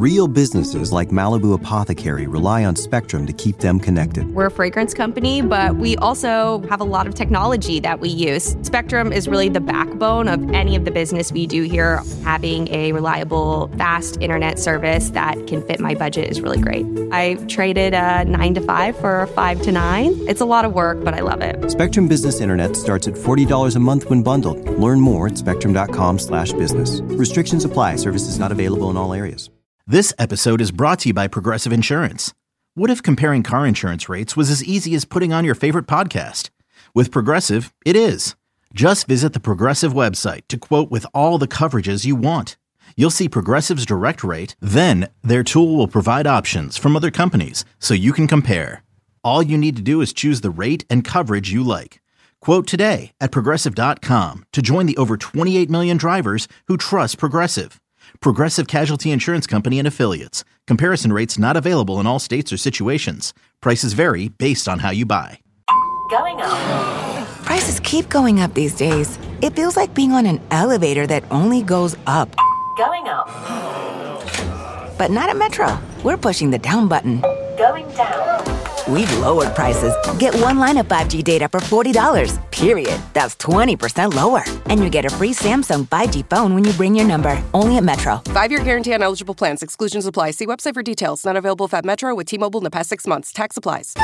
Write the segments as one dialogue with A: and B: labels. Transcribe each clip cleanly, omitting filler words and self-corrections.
A: Real businesses like Malibu Apothecary rely on Spectrum to keep them connected.
B: We're a fragrance company, but we also have a lot of technology that we use. Spectrum is really the backbone of any of the business we do here. Having a reliable, fast internet service that can fit my budget is really great. I traded a 9 to 5 for a 5 to 9. It's a lot of work, but I love it.
A: Spectrum Business Internet starts at $40 a month when bundled. Learn more at spectrum.com/business. Restrictions apply. Services not available in all areas.
C: This episode is brought to you by Progressive Insurance. What if comparing car insurance rates was as easy as putting on your favorite podcast? With Progressive, it is. Just visit the Progressive website to quote with all the coverages you want. You'll see Progressive's direct rate, then their tool will provide options from other companies so you can compare. All you need to do is choose the rate and coverage you like. Quote today at Progressive.com to join the over 28 million drivers who trust Progressive. Progressive Casualty Insurance Company and Affiliates. Comparison rates not available in all states or situations. Prices vary based on how you buy.
D: Going up.
E: Prices keep going up these days. It feels like being on an elevator that only goes up.
D: Going up.
E: But not at Metro. We're pushing the down button.
D: Going down.
E: We've lowered prices. Get one line of 5G data for $40, period. That's 20% lower. And you get a free Samsung 5G phone when you bring your number. Only at Metro.
F: 5-year guarantee on eligible plans. Exclusions apply. See website for details. Not available at Metro with T-Mobile in the past 6 months. Tax applies.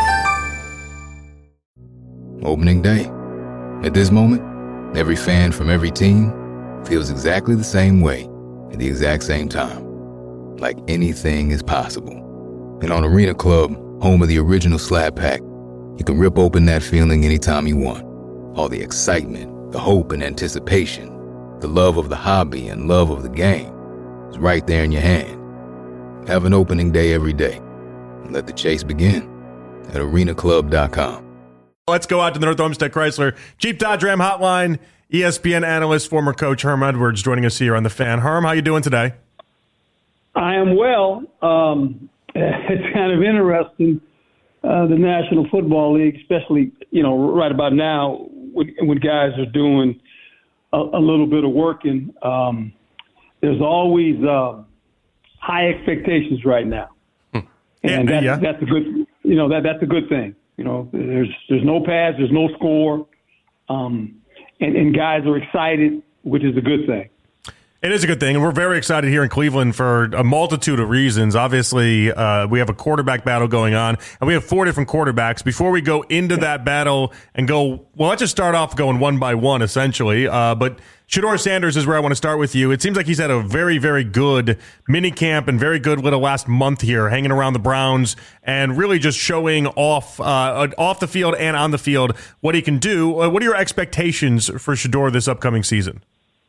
G: Opening day. At this moment, every fan from every team feels exactly the same way at the exact same time. Like anything is possible. And on Arena Club, home of the original Slab Pack, you can rip open that feeling anytime you want. All the excitement, the hope and anticipation, the love of the hobby and love of the game is right there in your hand. Have an opening day every day. And let the chase begin at arenaclub.com.
H: Let's go out to the North Olmsted Chrysler Jeep Dodge Ram Hotline. ESPN analyst, former coach Herm Edwards joining us here on The Fan. Herm, how you doing today?
I: I am well. It's kind of interesting, the National Football League, especially, right about now when guys are doing a little bit of working. There's always high expectations right now. And that's a good, that's a good thing. There's no pass, there's no score, and guys are excited, which is a good thing.
H: It is a good thing, and we're very excited here in Cleveland for a multitude of reasons. Obviously, we have a quarterback battle going on, and we have 4 different quarterbacks. Before we go into that battle and let's just start off going one by one, essentially. But Shedeur Sanders is where I want to start with you. It seems like he's had a very, very good mini camp and very good little last month here, hanging around the Browns and really just showing off the field and on the field what he can do. What are your expectations for Shedeur this upcoming season?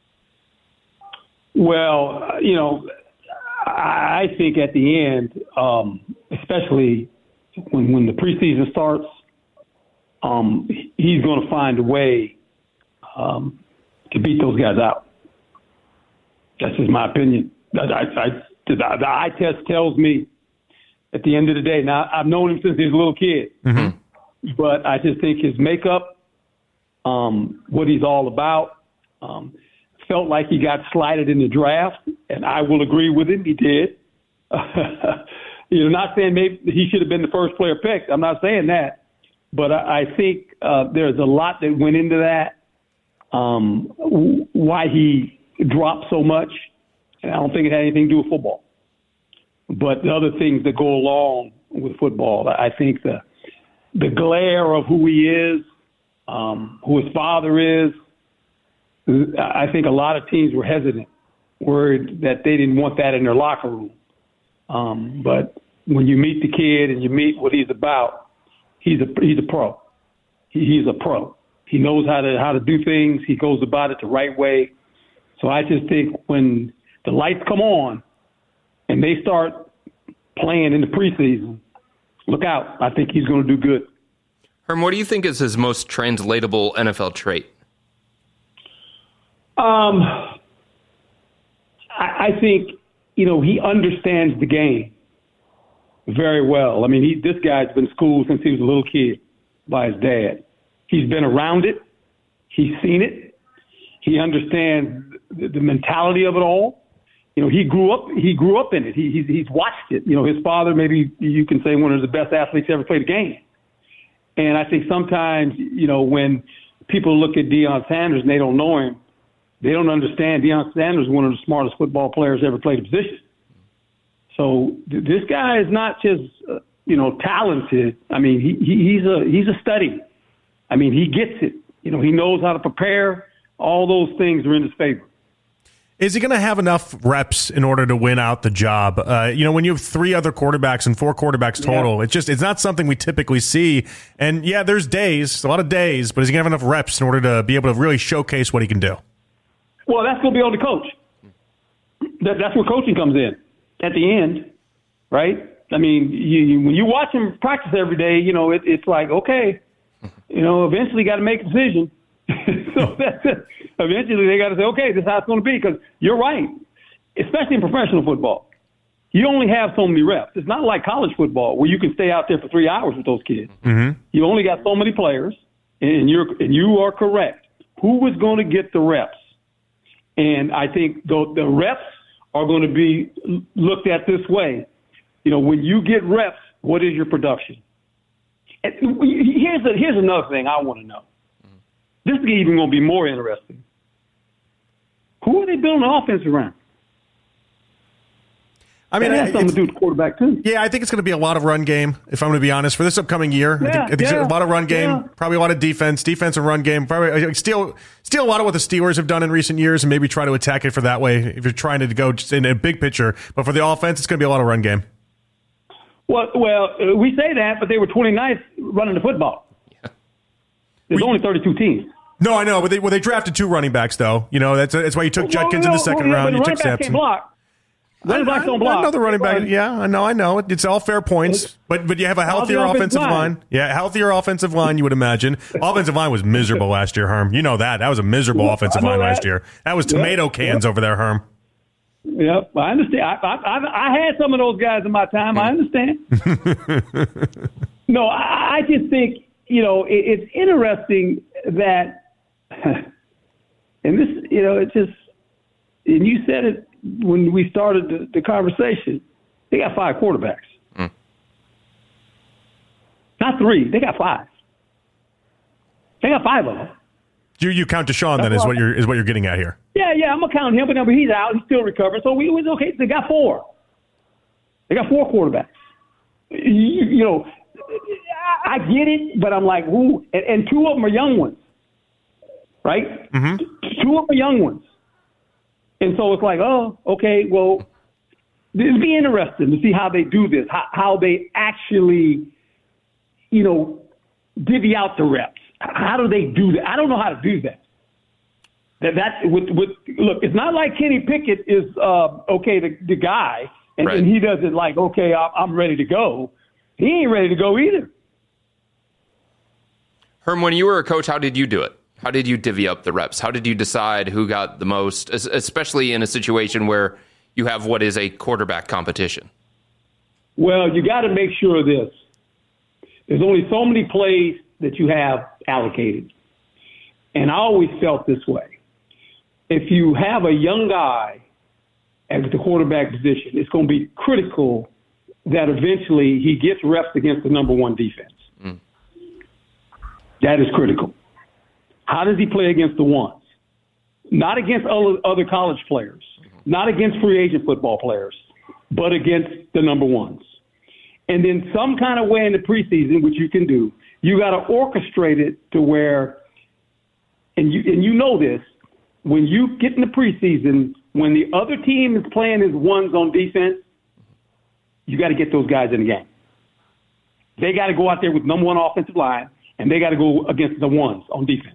I: Well, I think at the end, especially when the preseason starts, he's going to find a way to beat those guys out. That's just my opinion. The eye test tells me at the end of the day. Now, I've known him since he was a little kid, but I just think his makeup, what he's all about, felt like he got slighted in the draft, and I will agree with him. He did. Not saying maybe he should have been the first player picked. I'm not saying that. But I think there's a lot that went into that, why he dropped so much. And I don't think it had anything to do with football. But the other things that go along with football, I think the glare of who he is, who his father is, I think a lot of teams were hesitant, worried that they didn't want that in their locker room. But when you meet the kid and you meet what he's about, he's a pro. He's a pro. He knows how to do things. He goes about it the right way. So I just think when the lights come on and they start playing in the preseason, look out. I think he's going to do good.
J: Herm, what do you think is his most translatable NFL trait?
I: I think, he understands the game very well. I mean, this guy's been schooled since he was a little kid by his dad. He's been around it. He's seen it. He understands the mentality of it all. he grew up in it. He's watched it. His father, maybe you can say one of the best athletes ever played the game. And I think sometimes, when people look at Deion Sanders and they don't know him, they don't understand Deion Sanders is one of the smartest football players ever played the position. So this guy is not just, talented. I mean, he's a study. I mean, he gets it. He knows how to prepare. All those things are in his favor.
H: Is he going to have enough reps in order to win out the job? When you have 3 other quarterbacks and 4 quarterbacks total, it's not something we typically see. And there's a lot of days, but is he going to have enough reps in order to be able to really showcase what he can do?
I: Well, that's going to be on the coach. That's where coaching comes in at the end, right? I mean, when you watch him practice every day, it's like, okay, eventually got to make a decision. So that's it. Eventually they got to say, okay, this is how it's going to be, because you're right, especially in professional football. You only have so many reps. It's not like college football where you can stay out there for 3 hours with those kids.
H: Mm-hmm.
I: You only got so many players, and you are correct. Who is going to get the reps? And I think the reps are going to be looked at this way. When you get reps, what is your production? And here's another thing I want to know. This is even going to be more interesting. Who are they building the offense around?
H: I mean,
I: that has something to do with the quarterback, too.
H: Yeah, I think it's going to be a lot of run game, if I'm going to be honest, for this upcoming year. I think a lot of run game, probably a lot of defense and run game. Probably steal a lot of what the Steelers have done in recent years and maybe try to attack it for that way if you're trying to go just in a big picture. But for the offense, it's going to be a lot of run game.
I: Well, we say that, but they were 29th running the football. There's only 32 teams.
H: No, I know, but they drafted 2 running backs, though. That's why you took Judkins in the second round. You took Sampson.
I: Running backs don't block.
H: I know the running back. Yeah, I know. It's all fair points. But you have a healthier offensive line. Yeah, healthier offensive line, you would imagine. Offensive line was miserable last year, Herm. You know that. That was a miserable offensive line last year. That was tomato cans over there, Herm.
I: Yep, I understand. I had some of those guys in my time. I understand. No, I just think, it's interesting that, and this, it's just, and you said it when we started the conversation, they got 5 quarterbacks. Not 3. They got 5. They got 5 of them.
H: You count Deshaun then is what you're getting at here.
I: Yeah, I'm gonna count him, but he's out. He's still recovering, so it was okay. They got 4. They got 4 quarterbacks. I get it, but I'm like, who? And 2 of them are young ones, right?
H: Mm-hmm.
I: 2 of them are young ones. And so it's like, oh, okay, well, it'd be interesting to see how they do this, how they actually, divvy out the reps. How do they do that? I don't know how to do that. Look, it's not like Kenny Pickett is the guy, and he does it like, okay, I'm ready to go. He ain't ready to go either.
J: Herm, when you were a coach, how did you do it? How did you divvy up the reps? How did you decide who got the most, especially in a situation where you have what is a quarterback competition?
I: Well, you got to make sure of this. There's only so many plays that you have allocated. And I always felt this way. If you have a young guy at the quarterback position, it's going to be critical that eventually he gets reps against the number 1 defense. That is critical. How does he play against the ones? Not against other college players, not against free agent football players, but against the number 1s. And then some kind of way in the preseason, which you can do, you got to orchestrate it to where, and you know this, when you get in the preseason, when the other team is playing his ones on defense, you got to get those guys in the game. They got to go out there with number 1 offensive line, and they got to go against the ones on defense.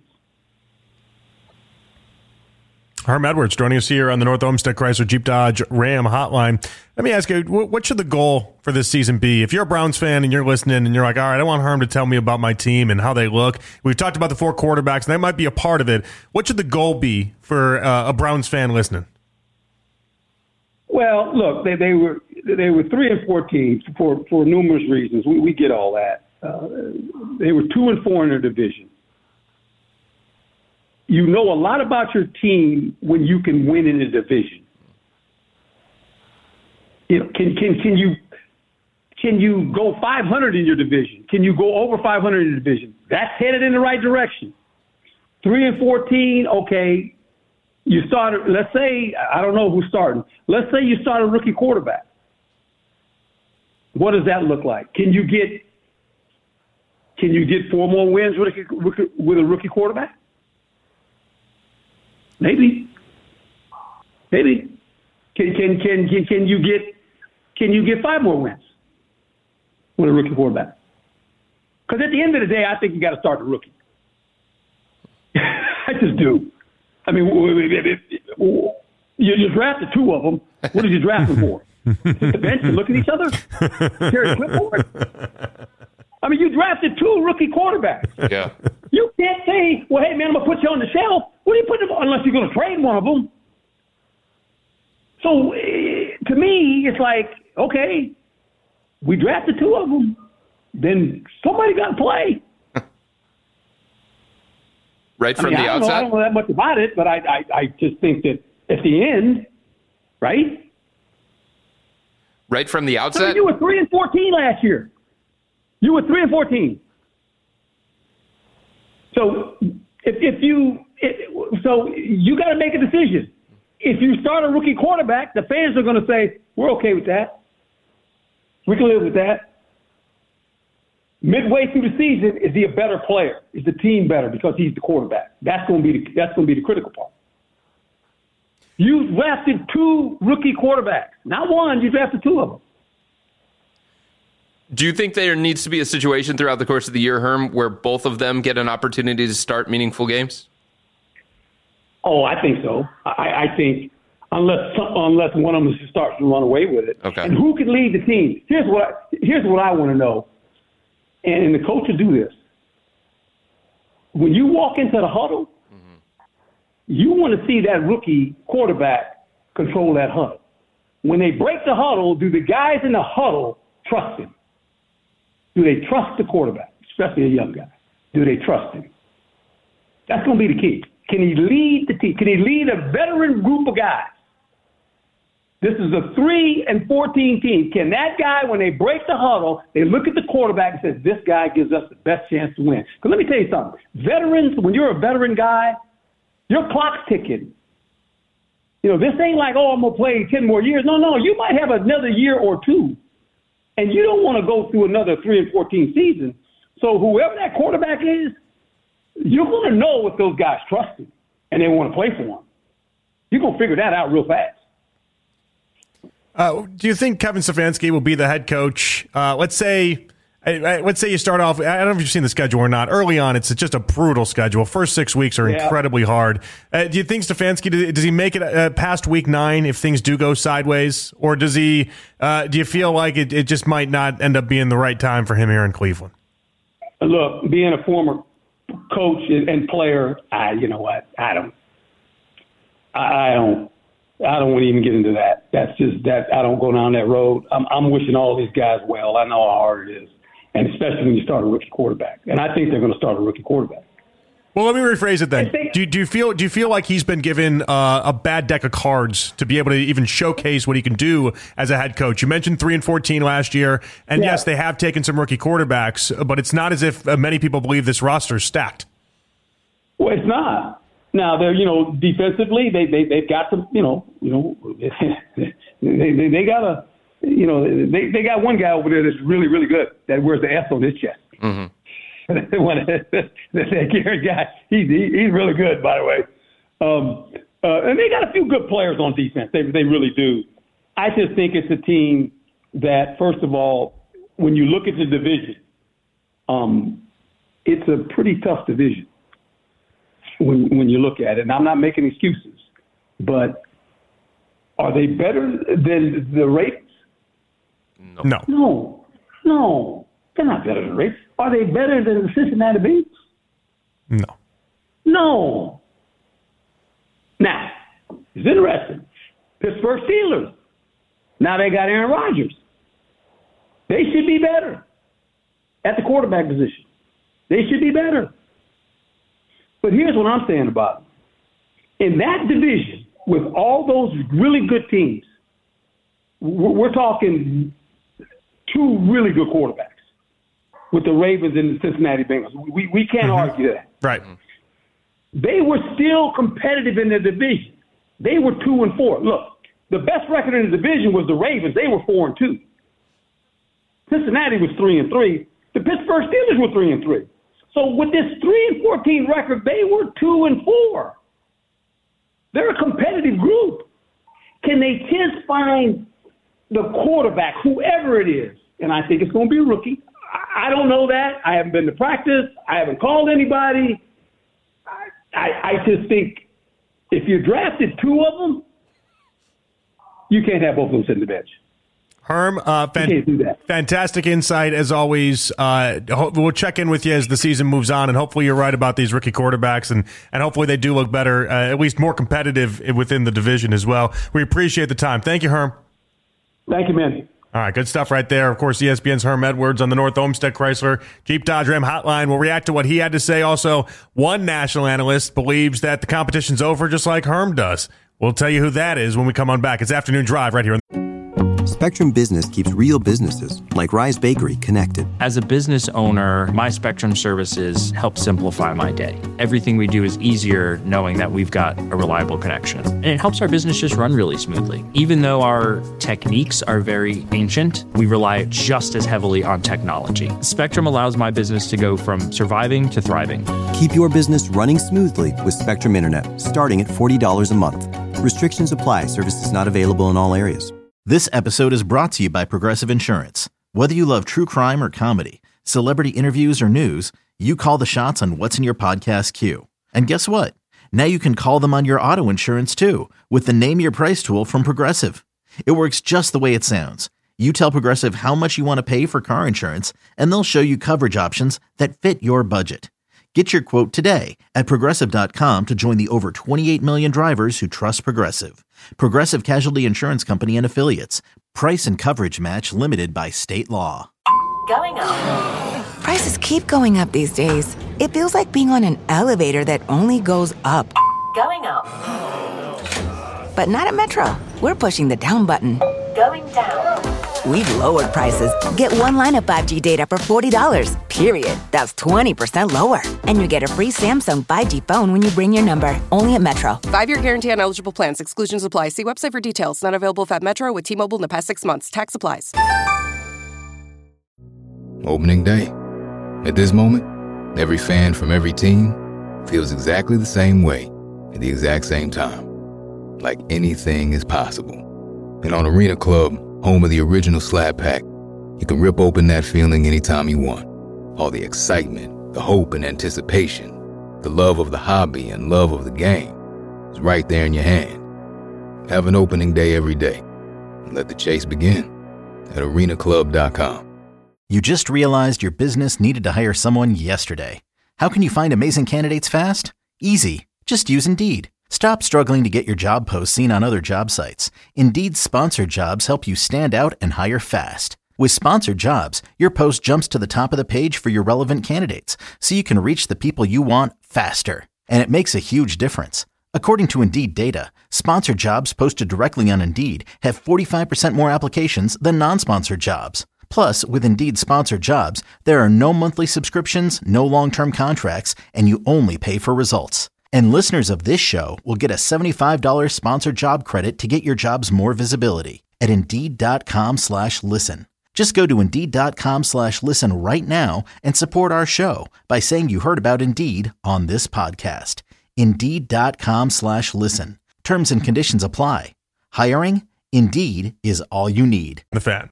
H: Herm Edwards joining us here on the North Olmsted Chrysler Jeep Dodge Ram hotline. Let me ask you, what should the goal for this season be? If you're a Browns fan and you're listening and you're like, all right, I want Herm to tell me about my team and how they look. We've talked about the 4 quarterbacks, and that might be a part of it. What should the goal be for a Browns fan listening?
I: Well, look, they were 3-14 for numerous reasons. We get all that. They were 2-4 in their division. You know a lot about your team when you can win in a division. You know, can you go 500 in your division? Can you go over 500 in your division? That's headed in the right direction. 3-14, okay. You started, let's say, I don't know who's starting. Let's say you start a rookie quarterback. What does that look like? Can you get 4 more wins with a rookie quarterback? Maybe. Can you get 5 more wins with a rookie quarterback? Because at the end of the day, I think you got to start the rookie. I just do. I mean, you drafted 2 of them. What did you draft them for? Sit the bench and look at each other? Carry a clipboard? I mean, you drafted 2 rookie quarterbacks.
J: Yeah.
I: You can't say, well, hey, man, I'm going to put you on the shelf. What are you putting them on unless you're going to trade one of them? So, to me, it's like, okay, we drafted 2 of them. Then somebody got to play.
J: Right from the outset?
I: I don't know that much about it, but I just think that at the end, right?
J: Right from the outset?
I: So you were 3-14 last year. You were 3-14. So so you got to make a decision. If you start a rookie quarterback, the fans are going to say, we're okay with that. We can live with that. Midway through the season, is he a better player? Is the team better because he's the quarterback? That's going to be the critical part. You drafted 2 rookie quarterbacks. Not 1, you drafted 2 of them.
J: Do you think there needs to be a situation throughout the course of the year, Herm, where both of them get an opportunity to start meaningful games?
I: Oh, I think so. I think unless one of them starts to run away with it.
J: Okay.
I: And who can lead the team? Here's what I want to know. And the coach will do this. When you walk into the huddle, you want to see that rookie quarterback control that huddle. When they break the huddle, do the guys in the huddle trust him? Do they trust the quarterback, especially a young guy? Do they trust him? That's going to be the key. Can he lead the team? Can he lead a veteran group of guys? This is a 3-14 team. Can that guy, when they break the huddle, they look at the quarterback and say, this guy gives us the best chance to win? Because let me tell you something. Veterans, when you're a veteran guy, your clock's ticking. You know, this ain't like, oh, I'm going to play 10 more years. No, you might have another year or 2. And you don't want to go through another 3-14 season. So whoever that quarterback is, you're going to know if those guys trust him and they want to play for him. You're going to figure that out real fast.
H: Do you think Kevin Stefanski will be the head coach? Let's say you start off. I don't know if you've seen the schedule or not. Early on, it's just a brutal schedule. First 6 weeks are incredibly hard. Do you think Stefanski does he make it past week 9 if things do go sideways, or does he? Do you feel like it just might not end up being the right time for him here in Cleveland?
I: Look, being a former coach and player, you know what? I don't want to even get into that. That's just that. I don't go down that road. I'm wishing all these guys well. I know how hard it is, and especially when you start a rookie quarterback. And I think they're going to start a rookie quarterback.
H: Well, let me rephrase it then. Do you feel like he's been given a bad deck of cards to be able to even showcase what he can do as a head coach? You mentioned 3-14 last year, and yes, they have taken some rookie quarterbacks, but it's not as if many people believe this roster is stacked.
I: Well, it's not. Now they're, defensively they've got some, they got they got one guy over there that's really, really good that wears the S on his chest. Mm-hmm. That Gary guy, he's really good, by the way. And they got a few good players on defense. They really do. I just think it's a team that, first of all, when you look at the division, it's a pretty tough division. When you look at it, and I'm not making excuses, but are they better than the Ravens? No, they're not better than the Ravens. Are they better than the Cincinnati Bengals? No. Now, it's interesting. Pittsburgh Steelers. Now they got Aaron Rodgers. They should be better at the quarterback position. They should be better. But here's what I'm saying about it. In that division, with all those really good teams, we're talking two really good quarterbacks with the Ravens and the Cincinnati Bengals. We can't argue that.
H: Right.
I: They were still competitive in their division. They were 2-4. Look, the best record in the division was the Ravens. They were 4-2. Cincinnati was 3-3. The Pittsburgh Steelers were 3-3. So with this 3-14 record, they were 2-4. They're a competitive group. Can they just find the quarterback, whoever it is? And I think it's going to be a rookie. I don't know that. I haven't been to practice. I haven't called anybody. I just think if you drafted two of them, you can't have both of them sitting the bench.
H: Herm, fantastic insight as always. We'll check in with you as the season moves on, and hopefully you're right about these rookie quarterbacks, and hopefully they do look better, at least more competitive within the division as well. We appreciate the time. Thank you, Herm.
I: Thank you, man.
H: All right, good stuff right there. Of course, ESPN's Herm Edwards on the North Olmsted Chrysler Jeep Dodge Ram hotline. We'll react to what he had to say. Also, one national analyst believes that the competition's over just like Herm does. We'll tell you who that is when we come on back. It's Afternoon Drive right here.
A: Spectrum Business keeps real businesses, like Rise Bakery, connected.
K: As a business owner, my Spectrum services help simplify my day. Everything we do is easier knowing that we've got a reliable connection. And it helps our business just run really smoothly. Even though our techniques are very ancient, we rely just as heavily on technology. Spectrum allows my business to go from surviving to thriving.
A: Keep your business running smoothly with Spectrum Internet, starting at $40 a month. Restrictions apply. Services not available in all areas.
C: This episode is brought to you by Progressive Insurance. Whether you love true crime or comedy, celebrity interviews or news, you call the shots on what's in your podcast queue. And guess what? Now you can call them on your auto insurance too with the Name Your Price tool from Progressive. It works just the way it sounds. You tell Progressive how much you want to pay for car insurance, and they'll show you coverage options that fit your budget. Get your quote today at Progressive.com to join the over 28 million drivers who trust Progressive. Progressive Casualty Insurance Company and Affiliates. Price and coverage match limited by state law.
D: Going up.
E: Prices keep going up these days. It feels like being on an elevator that only goes up.
D: Going up.
E: But not at Metro. We're pushing the down button.
D: Going down.
E: We've lowered prices. Get one line of 5G data for $40, period. That's 20% lower. And you get a free Samsung 5G phone when you bring your number. Only at Metro.
F: 5-year guarantee on eligible plans. Exclusions apply. See website for details. Not available at Metro with T-Mobile in the past 6 months. Tax applies.
G: Opening day. At this moment, every fan from every team feels exactly the same way at the exact same time. Like anything is possible. And on Arena Club, home of the original Slab Pack, you can rip open that feeling anytime you want. All the excitement, the hope and anticipation, the love of the hobby and love of the game is right there in your hand. Have an opening day every day and let the chase begin at arenaclub.com.
C: You just realized your business needed to hire someone yesterday. How can you find amazing candidates fast? Easy. Just use Indeed. Stop struggling to get your job posts seen on other job sites. Indeed's sponsored jobs help you stand out and hire fast. With sponsored jobs, your post jumps to the top of the page for your relevant candidates, so you can reach the people you want faster. And it makes a huge difference. According to Indeed data, sponsored jobs posted directly on Indeed have 45% more applications than non-sponsored jobs. Plus, with Indeed sponsored jobs, there are no monthly subscriptions, no long-term contracts, and you only pay for results. And listeners of this show will get a $75 sponsored job credit to get your jobs more visibility at Indeed.com/listen. Just go to Indeed.com/listen right now and support our show by saying you heard about Indeed on this podcast. Indeed.com/listen. Terms and conditions apply. Hiring? Indeed is all you need.
H: The Fan.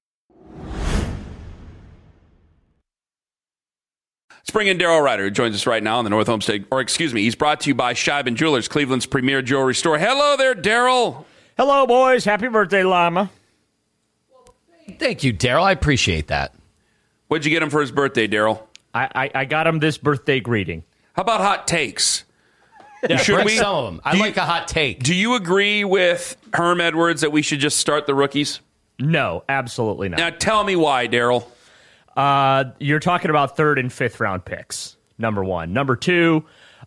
L: Let's bring in Daryl Ryder, who joins us right now on the North Olmsted, he's brought to you by Scheibin Jewelers, Cleveland's premier jewelry store. Hello there, Daryl.
M: Hello, boys. Happy birthday, Lama.
N: Thank you, Daryl. I appreciate that.
L: What'd you get him for his birthday, Daryl?
M: I got him this birthday greeting.
L: How about hot takes?
N: Yeah, bring some of them. I like a hot take.
L: Do you agree with Herm Edwards that we should just start the rookies?
M: No, absolutely not.
L: Now tell me why, Daryl.
M: You're talking about 3rd and 5th round picks, number one. Number two,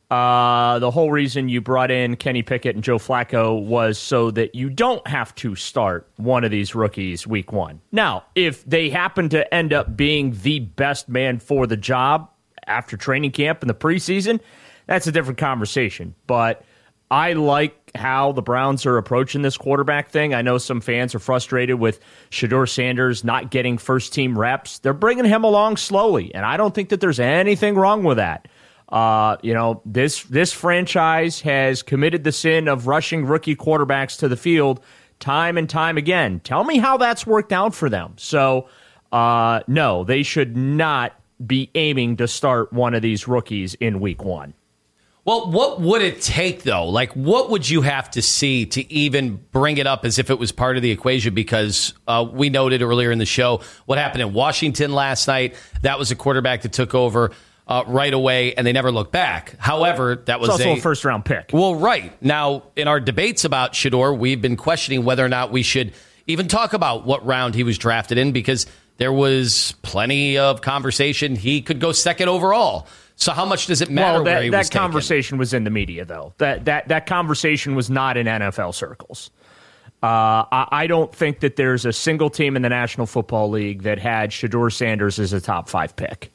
M: The whole reason you brought in Kenny Pickett and Joe Flacco was so that you don't have to start one of these rookies week one. Now, if they happen to end up being the best man for the job after training camp in the preseason, that's a different conversation. But I like how the Browns are approaching this quarterback thing. I know some fans are frustrated with Shedeur Sanders not getting first-team reps. They're bringing him along slowly, and I don't think that there's anything wrong with that. This franchise has committed the sin of rushing rookie quarterbacks to the field time and time again. Tell me how that's worked out for them. So, no, they should not be aiming to start one of these rookies in week one.
N: Well, what would it take, though? Like, what would you have to see to even bring it up as if it was part of the equation? Because we noted earlier in the show what happened in Washington last night. That was a quarterback that took over right away, and they never looked back. However, that was
M: also a first-round pick.
N: Well, right. Now, in our debates about Shedeur, we've been questioning whether or not we should even talk about what round he was drafted in, because there was plenty of conversation. He could go second overall. So how much does it matter where he was
M: taken? That conversation was in the media, though. That conversation was not in NFL circles. I don't think that there's a single team in the National Football League that had Shedeur Sanders as a top 5 pick.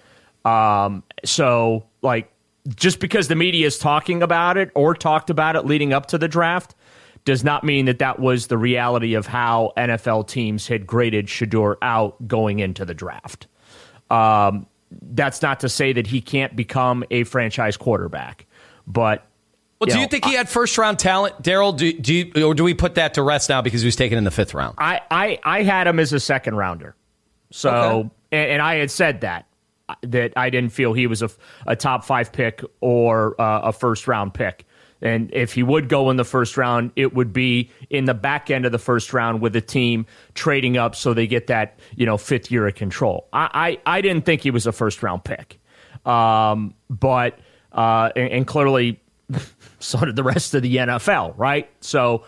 M: So, like, just because the media is talking about it or talked about it leading up to the draft does not mean that that was the reality of how NFL teams had graded Shedeur out going into the draft. That's not to say that he can't become a franchise quarterback, but
N: do you think he had first-round talent, Daryl? Or do we put that to rest now because he was taken in the 5th round?
M: I had him as a second-rounder, so okay. and I had said that I didn't feel he was a top 5 pick or a first-round pick. And if he would go in the first round, it would be in the back end of the first round with the team trading up so they get that 5th year of control. I didn't think he was a first round pick, but clearly so did the rest of the NFL, right? So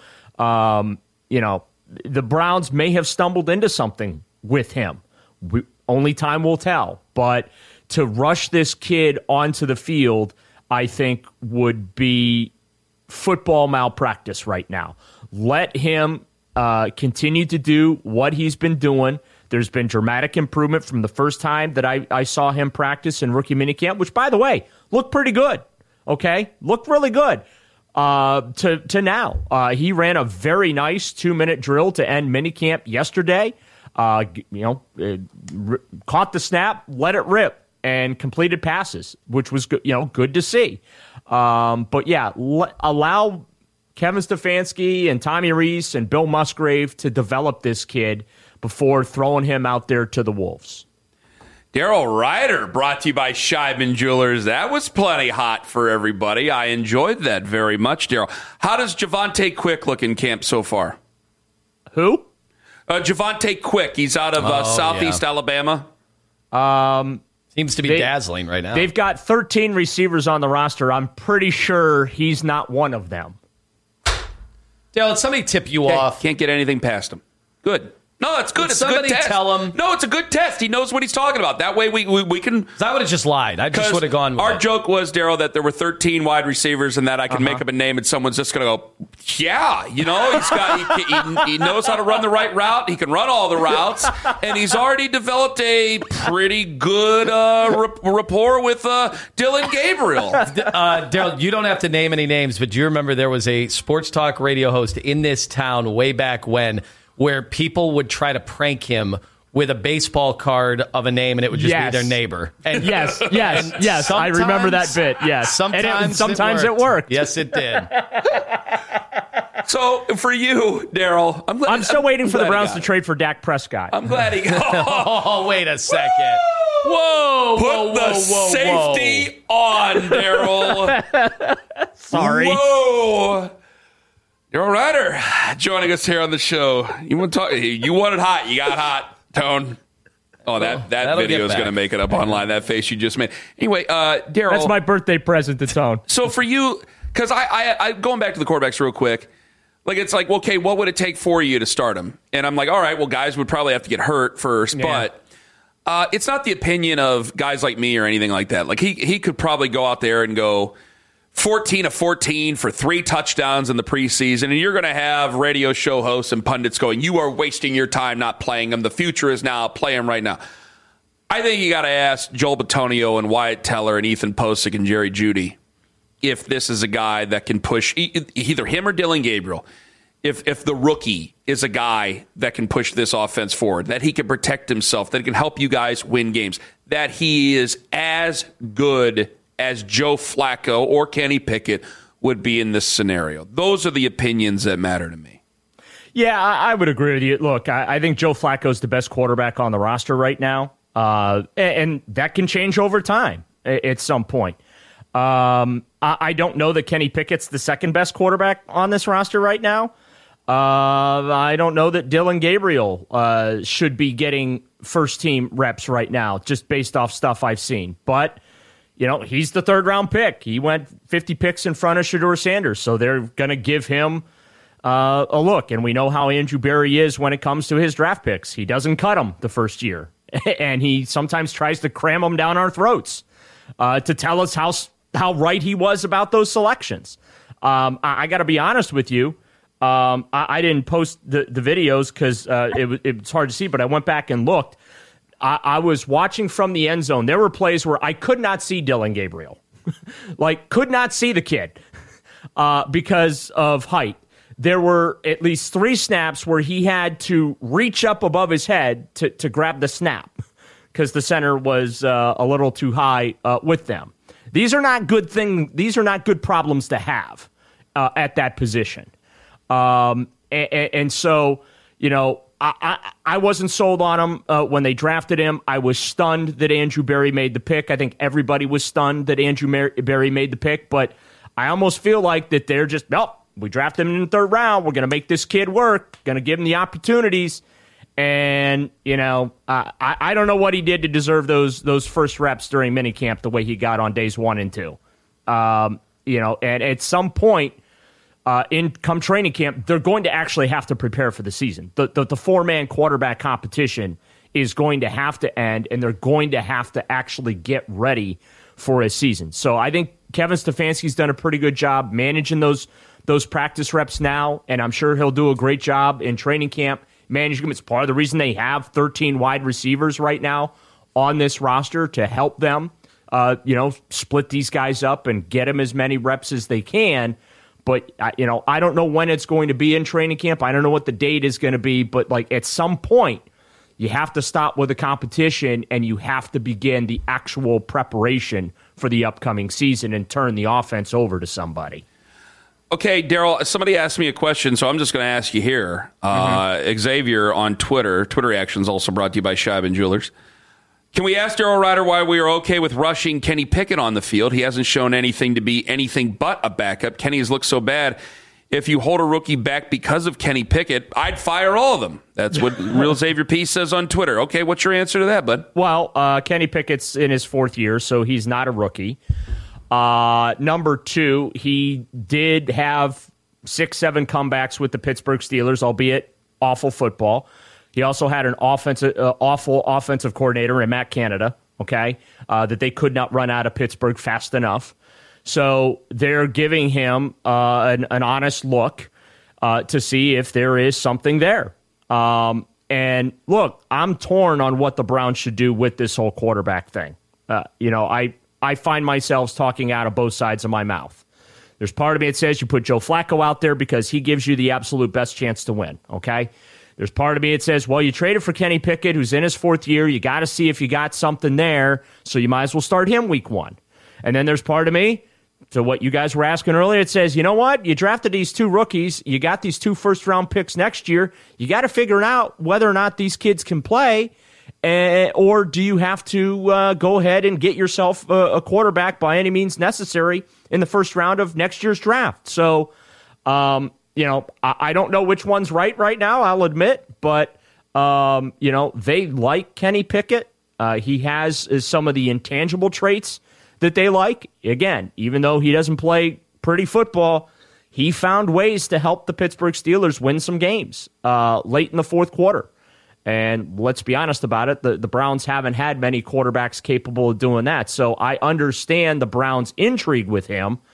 M: the Browns may have stumbled into something with him. Only time will tell. But to rush this kid onto the field, I think would be football malpractice right now. Let him continue to do what he's been doing. There's been dramatic improvement from the first time that I saw him practice in rookie minicamp, which, by the way, looked pretty good. Okay? Looked really good to now. He ran a very nice 2-minute drill to end minicamp yesterday. Caught the snap, let it rip, and completed passes, which was good to see. But yeah, allow Kevin Stefanski and Tommy Rees and Bill Musgrave to develop this kid before throwing him out there to the Wolves.
L: Daryl Ryder, brought to you by Scheibman Jewelers. That was plenty hot for everybody. I enjoyed that very much, Daryl. How does Javonte Quick look in camp so far?
M: Who?
L: Javonte Quick. He's out of Southeast Alabama.
N: Seems to be dazzling right now.
M: They've got 13 receivers on the roster. I'm pretty sure he's not one of them.
N: Dale, did somebody tip you off?
L: Can't get anything past him. Good. No, that's good.
N: Did
L: it's a good test.
N: Tell him?
L: No, it's a good test. He knows what he's talking about. That way we can...
N: I would have just lied. I just would have gone with
L: Our joke was, Daryl, that there were 13 wide receivers and that I could make up a name and someone's just going to go, yeah, he knows how to run the right route. He can run all the routes. And he's already developed a pretty good rapport with Dylan Gabriel.
N: Daryl, you don't have to name any names, but do you remember there was a sports talk radio host in this town way back when where people would try to prank him with a baseball card of a name, and it would just be their neighbor.
M: And yes. I remember that bit. Yes, sometimes it worked.
N: Yes, it did.
L: So for you, Daryl,
M: I'm still waiting for the Browns to trade for Dak Prescott.
L: I'm glad he got.
N: Oh, wait a second.
L: Put the safety on, Daryl.
M: Sorry.
L: Whoa. Daryl Ryder joining us here on the show. You want to talk? You want it hot. You got hot, Tone. Oh, that video is going to make it up online. That face you just made. Anyway, Daryl.
M: That's my birthday present to Tone.
L: So for you, because I going back to the quarterbacks real quick, like it's like, okay, what would it take for you to start him? And I'm like, all right, well, guys would probably have to get hurt first, but it's not the opinion of guys like me or anything like that. Like he could probably go out there and go, 14 of 14 for 3 touchdowns in the preseason, and you're going to have radio show hosts and pundits going, you are wasting your time not playing him. The future is now. Play him right now. I think you got to ask Joel Bitonio and Wyatt Teller and Ethan Posick and Jerry Jeudy if this is a guy that can push either him or Dylan Gabriel. If the rookie is a guy that can push this offense forward, that he can protect himself, that can help you guys win games, that he is as good as Joe Flacco or Kenny Pickett would be in this scenario. Those are the opinions that matter to me.
M: Yeah, I would agree with you. Look, I think Joe Flacco is the best quarterback on the roster right now, and that can change over time at some point. I don't know that Kenny Pickett's the second best quarterback on this roster right now. I don't know that Dylan Gabriel should be getting first-team reps right now, just based off stuff I've seen. But, you know, he's the third-round pick. He went 50 picks in front of Shedeur Sanders, so they're going to give him a look. And we know how Andrew Berry is when it comes to his draft picks. He doesn't cut them the first year, and he sometimes tries to cram them down our throats to tell us how right he was about those selections. I got to be honest with you. I didn't post the videos because it's hard to see, but I went back and looked. I was watching from the end zone. There were plays where I could not see Dylan Gabriel. Could not see the kid because of height. There were at least 3 snaps where he had to reach up above his head to grab the snap because the center was a little too high with them. These are not good These are not good problems to have at that position. And so, you know, I wasn't sold on him when they drafted him. I was stunned that Andrew Berry made the pick. I think everybody was stunned that Andrew Berry made the pick, but I almost feel like that they're just, we drafted him in the 3rd round. We're going to make this kid work, going to give him the opportunities. And, you know, I don't know what he did to deserve those first reps during minicamp the way he got on days 1 and 2. You know, and at some point, come training camp, they're going to actually have to prepare for the season. The 4-man quarterback competition is going to have to end, and they're going to have to actually get ready for a season. So I think Kevin Stefanski's done a pretty good job managing those practice reps now, and I'm sure he'll do a great job in training camp managing them. It's part of the reason they have 13 wide receivers right now on this roster to help them, you know, split these guys up and get them as many reps as they can. But, you know, I don't know when it's going to be in training camp. I don't know what the date is going to be. But, at some point, you have to stop with the competition and you have to begin the actual preparation for the upcoming season and turn the offense over to somebody.
L: Okay, Daryl, somebody asked me a question, so I'm just going to ask you here. Xavier on Twitter Reactions, also brought to you by Scheibin Jewelers. Can we ask Daryl Ryder why we are okay with rushing Kenny Pickett on the field? He hasn't shown anything to be anything but a backup. Kenny has looked so bad. If you hold a rookie back because of Kenny Pickett, I'd fire all of them. That's what Real Xavier P says on Twitter. Okay, what's your answer to that, bud?
M: Well, Kenny Pickett's in his 4th year, so he's not a rookie. Number 2, he did have 6-7 comebacks with the Pittsburgh Steelers, albeit awful football. He also had an awful offensive coordinator in Matt Canada, okay, that they could not run out of Pittsburgh fast enough. So they're giving him an honest look to see if there is something there. And look, I'm torn on what the Browns should do with this whole quarterback thing. You know, I find myself talking out of both sides of my mouth. There's part of me that says you put Joe Flacco out there because he gives you the absolute best chance to win, okay? There's part of me that says, well, you traded for Kenny Pickett, who's in his 4th year. You got to see if you got something there, so you might as well start him week 1. And then there's part of me, to what you guys were asking earlier, it says, you know what? You drafted these 2 rookies. You got these 2 first-round picks next year. You got to figure out whether or not these kids can play, or do you have to go ahead and get yourself a quarterback by any means necessary in the first round of next year's draft? So, you know, I don't know which one's right now, I'll admit, but, you know, they like Kenny Pickett. He has some of the intangible traits that they like. Again, even though he doesn't play pretty football, he found ways to help the Pittsburgh Steelers win some games late in the 4th quarter. And let's be honest about it, the Browns haven't had many quarterbacks capable of doing that. So I understand the Browns' intrigue with him.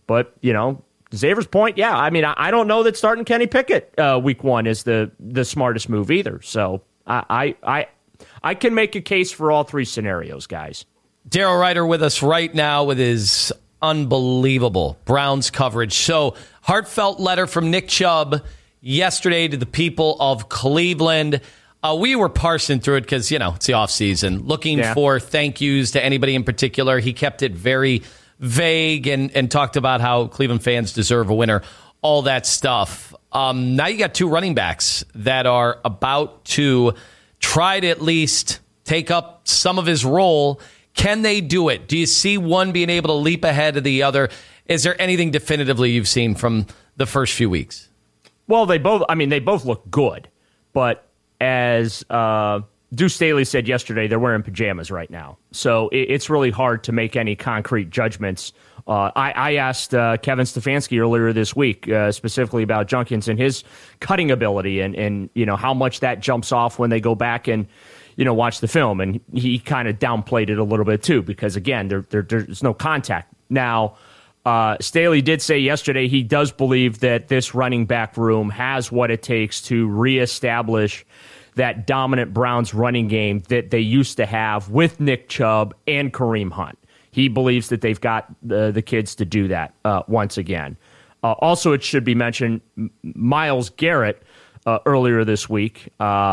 M: But, Xavier's point, yeah. I mean, I don't know that starting Kenny Pickett week 1 is the smartest move either. So I can make a case for all 3 scenarios, guys.
N: Daryl Ryder with us right now with his unbelievable Browns coverage. So, heartfelt letter from Nick Chubb yesterday to the people of Cleveland. We were parsing through it because, it's the offseason, looking for thank yous to anybody in particular. He kept it very vague and talked about how Cleveland fans deserve a winner, all that stuff. Now you got 2 running backs that are about to try to at least take up some of his role. Can they do it? Do you see one being able to leap ahead of the other? Is there anything definitively you've seen from the first few weeks?
M: Well, they both look good, but as Deuce Staley said yesterday, they're wearing pajamas right now. So it's really hard to make any concrete judgments. I asked Kevin Stefanski earlier this week specifically about Junkins and his cutting ability and how much that jumps off when they go back and watch the film. And he kind of downplayed it a little bit too because, again, there's no contact. Now, Staley did say yesterday he does believe that this running back room has what it takes to reestablish that dominant Browns running game that they used to have with Nick Chubb and Kareem Hunt. He believes that they've got the kids to do that once again. Also, it should be mentioned, Myles Garrett earlier this week,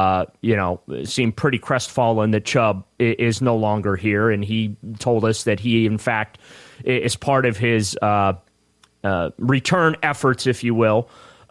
M: seemed pretty crestfallen that Chubb is no longer here, and he told us that he, in fact, is part of his return efforts, if you will,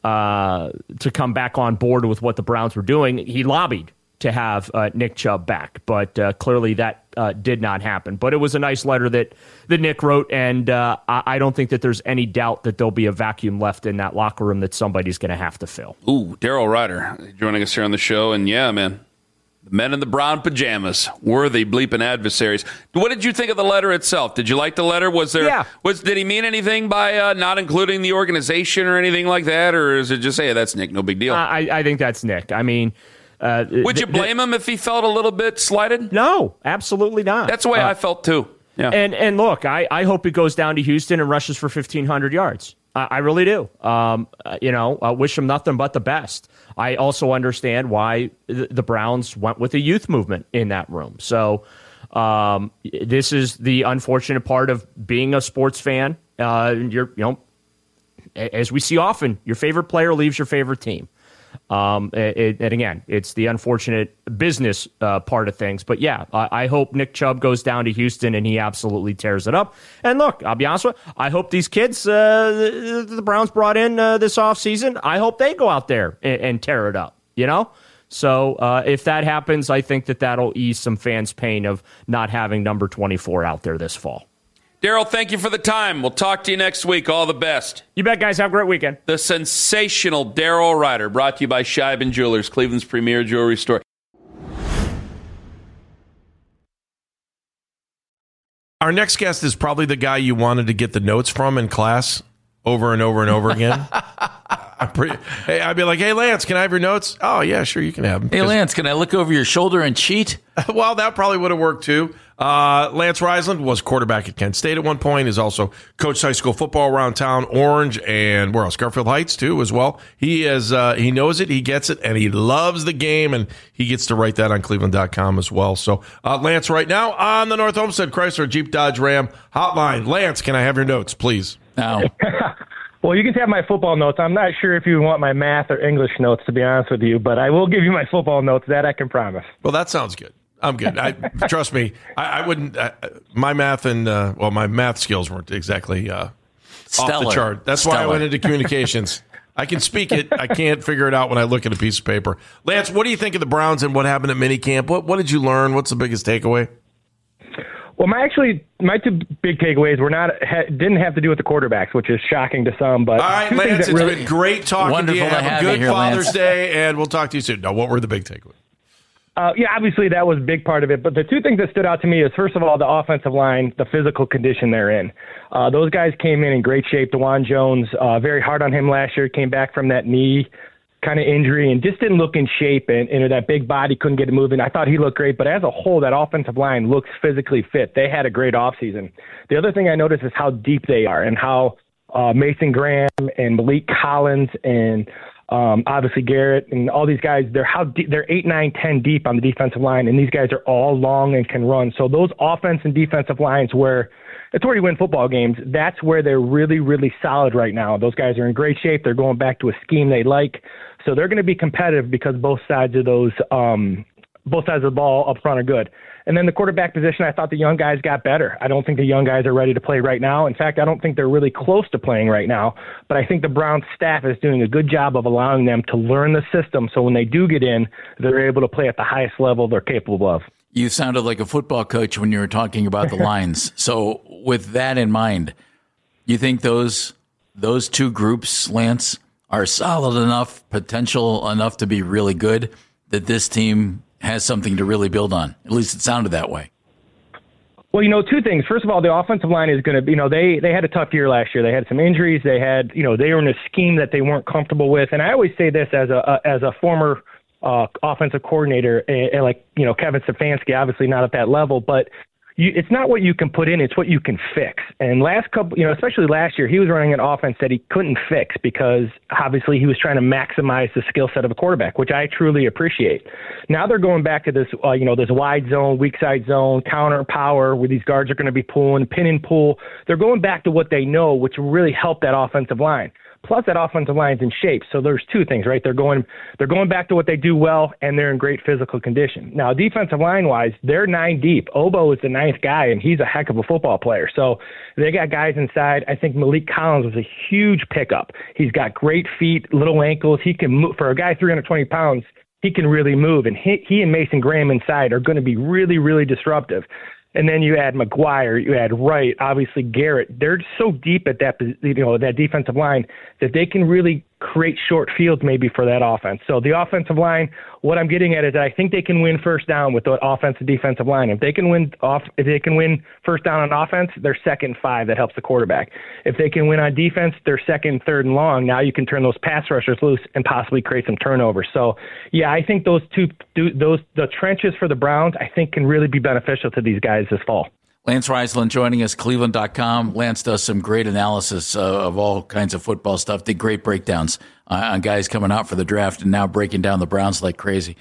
M: to come back on board with what the Browns were doing. He lobbied to have Nick Chubb back, but clearly that did not happen. But it was a nice letter that Nick wrote, and I don't think that there's any doubt that there'll be a vacuum left in that locker room that somebody's going to have to fill.
L: Ooh, Daryl Ryder joining us here on the show, and yeah, man, the men in the brown pajamas, worthy bleeping adversaries. What did you think of the letter itself? Did you like the letter? Did he mean anything by not including the organization or anything like that, or is it just, hey, that's Nick, no big deal?
M: I think that's Nick. I mean,
L: would you blame him if he felt a little bit slighted?
M: No, absolutely not.
L: That's the way I felt too. Yeah.
M: And look, I hope he goes down to Houston and rushes for 1,500 yards. I really do. I wish him nothing but the best. I also understand why the Browns went with a youth movement in that room. So this is the unfortunate part of being a sports fan. As we see often, your favorite player leaves your favorite team. And again, it's the unfortunate business part of things. But yeah, I hope Nick Chubb goes down to Houston and he absolutely tears it up. And look, I'll be honest with you, I hope these kids the Browns brought in this offseason, I hope they go out there and tear it up, So if that happens, I think that'll ease some fans' pain of not having number 24 out there this fall.
L: Daryl, thank you for the time. We'll talk to you next week. All the best.
M: You bet, guys. Have a great weekend.
L: The sensational Daryl Ryder, brought to you by Scheibin Jewelers, Cleveland's premier jewelry store.
O: Our next guest is probably the guy you wanted to get the notes from in class over and over and over again. I'd be like, hey, Lance, can I have your notes? Oh, yeah, sure, you can have them.
P: Hey, Lance, can I look over your shoulder and cheat?
O: Well, that probably would have worked, too. Lance Reisland was quarterback at Kent State at one point. He's also coached high school football around town, Orange, and where else? Garfield Heights, too, as well. He knows it, he gets it, and he loves the game, and he gets to write that on Cleveland.com as well. So, Lance, right now on the North Homestead Chrysler Jeep Dodge Ram hotline. Lance, can I have your notes, please?
P: No.
Q: Well, you can have my football notes. I'm not sure if you want my math or English notes, to be honest with you, but I will give you my football notes. That I can promise.
O: Well, that sounds good. I'm good. Trust me, I wouldn't. My math and my math skills weren't exactly off the chart. That's why I went into communications. I can speak it. I can't figure it out when I look at a piece of paper. Lance, what do you think of the Browns and what happened at minicamp? What did you learn? What's the biggest takeaway?
Q: Well, my two big takeaways didn't have to do with the quarterbacks, which is shocking to some. But
O: all right, Lance, it's been great talking to you. Have a good Father's
P: Lance.
O: Day, and we'll talk to you soon. Now, what were the big takeaways?
Q: Obviously that was a big part of it. But the two things that stood out to me is, first of all, the offensive line, the physical condition they're in. Those guys came in great shape. DeJuan Jones, very hard on him last year, came back from that knee kind of injury and just didn't look in shape, and that big body couldn't get it moving. I thought he looked great, but as a whole, that offensive line looks physically fit. They had a great offseason. The other thing I noticed is how deep they are and how Mason Graham and Malik Collins and obviously Garrett and all these guys, they're 8, 9, 10 deep on the defensive line, and these guys are all long and can run. So those offense and defensive lines it's where you win football games. That's where they're really, really solid right now. Those guys are in great shape. They're going back to a scheme they like. So they're going to be competitive because both sides of the ball up front are good. And then the quarterback position, I thought the young guys got better. I don't think the young guys are ready to play right now. In fact, I don't think they're really close to playing right now. But I think the Browns staff is doing a good job of allowing them to learn the system so when they do get in, they're able to play at the highest level they're capable of.
P: You sounded like a football coach when you were talking about the lines. So with that in mind, you think those two groups, Lance, are solid enough, potential enough to be really good, that this team has something to really build on? At least it sounded that way.
Q: Well, two things. First of all, the offensive line is going to, they had a tough year last year. They had some injuries. They had, they were in a scheme that they weren't comfortable with. And I always say this as a former offensive coordinator, and Kevin Stefanski, obviously not at that level, but it's not what you can put in, it's what you can fix. And especially last year, he was running an offense that he couldn't fix because obviously he was trying to maximize the skill set of a quarterback, which I truly appreciate. Now they're going back to this, this wide zone, weak side zone, counter power, where these guards are going to be pulling, pin and pull. They're going back to what they know, which will really help that offensive line. Plus, that offensive line's in shape. So there's two things, right? They're going back to what they do well, and they're in great physical condition. Now, defensive line-wise, they're 9 deep. Obo is the 9th guy, and he's a heck of a football player. So they got guys inside. I think Malik Collins was a huge pickup. He's got great feet, little ankles. He can move. For a guy 320 pounds, he can really move. And he and Mason Graham inside are going to be really, really disruptive. And then you add McGuire, you add Wright, obviously Garrett. They're so deep at that defensive line that they can really create short fields maybe for that offense. So the offensive line, what I'm getting at is that I think they can win first down with the offensive defensive line. If they can win first down on offense, they're 2nd and 5. That helps the quarterback. If they can win on defense, they're 2nd, 3rd and long. Now you can turn those pass rushers loose and possibly create some turnovers. So yeah, I think the trenches for the Browns, I think, can really be beneficial to these guys this fall.
P: Lance Reisland joining us, Cleveland.com. Lance does some great analysis of all kinds of football stuff, did great breakdowns on guys coming out for the draft and now breaking down the Browns like crazy.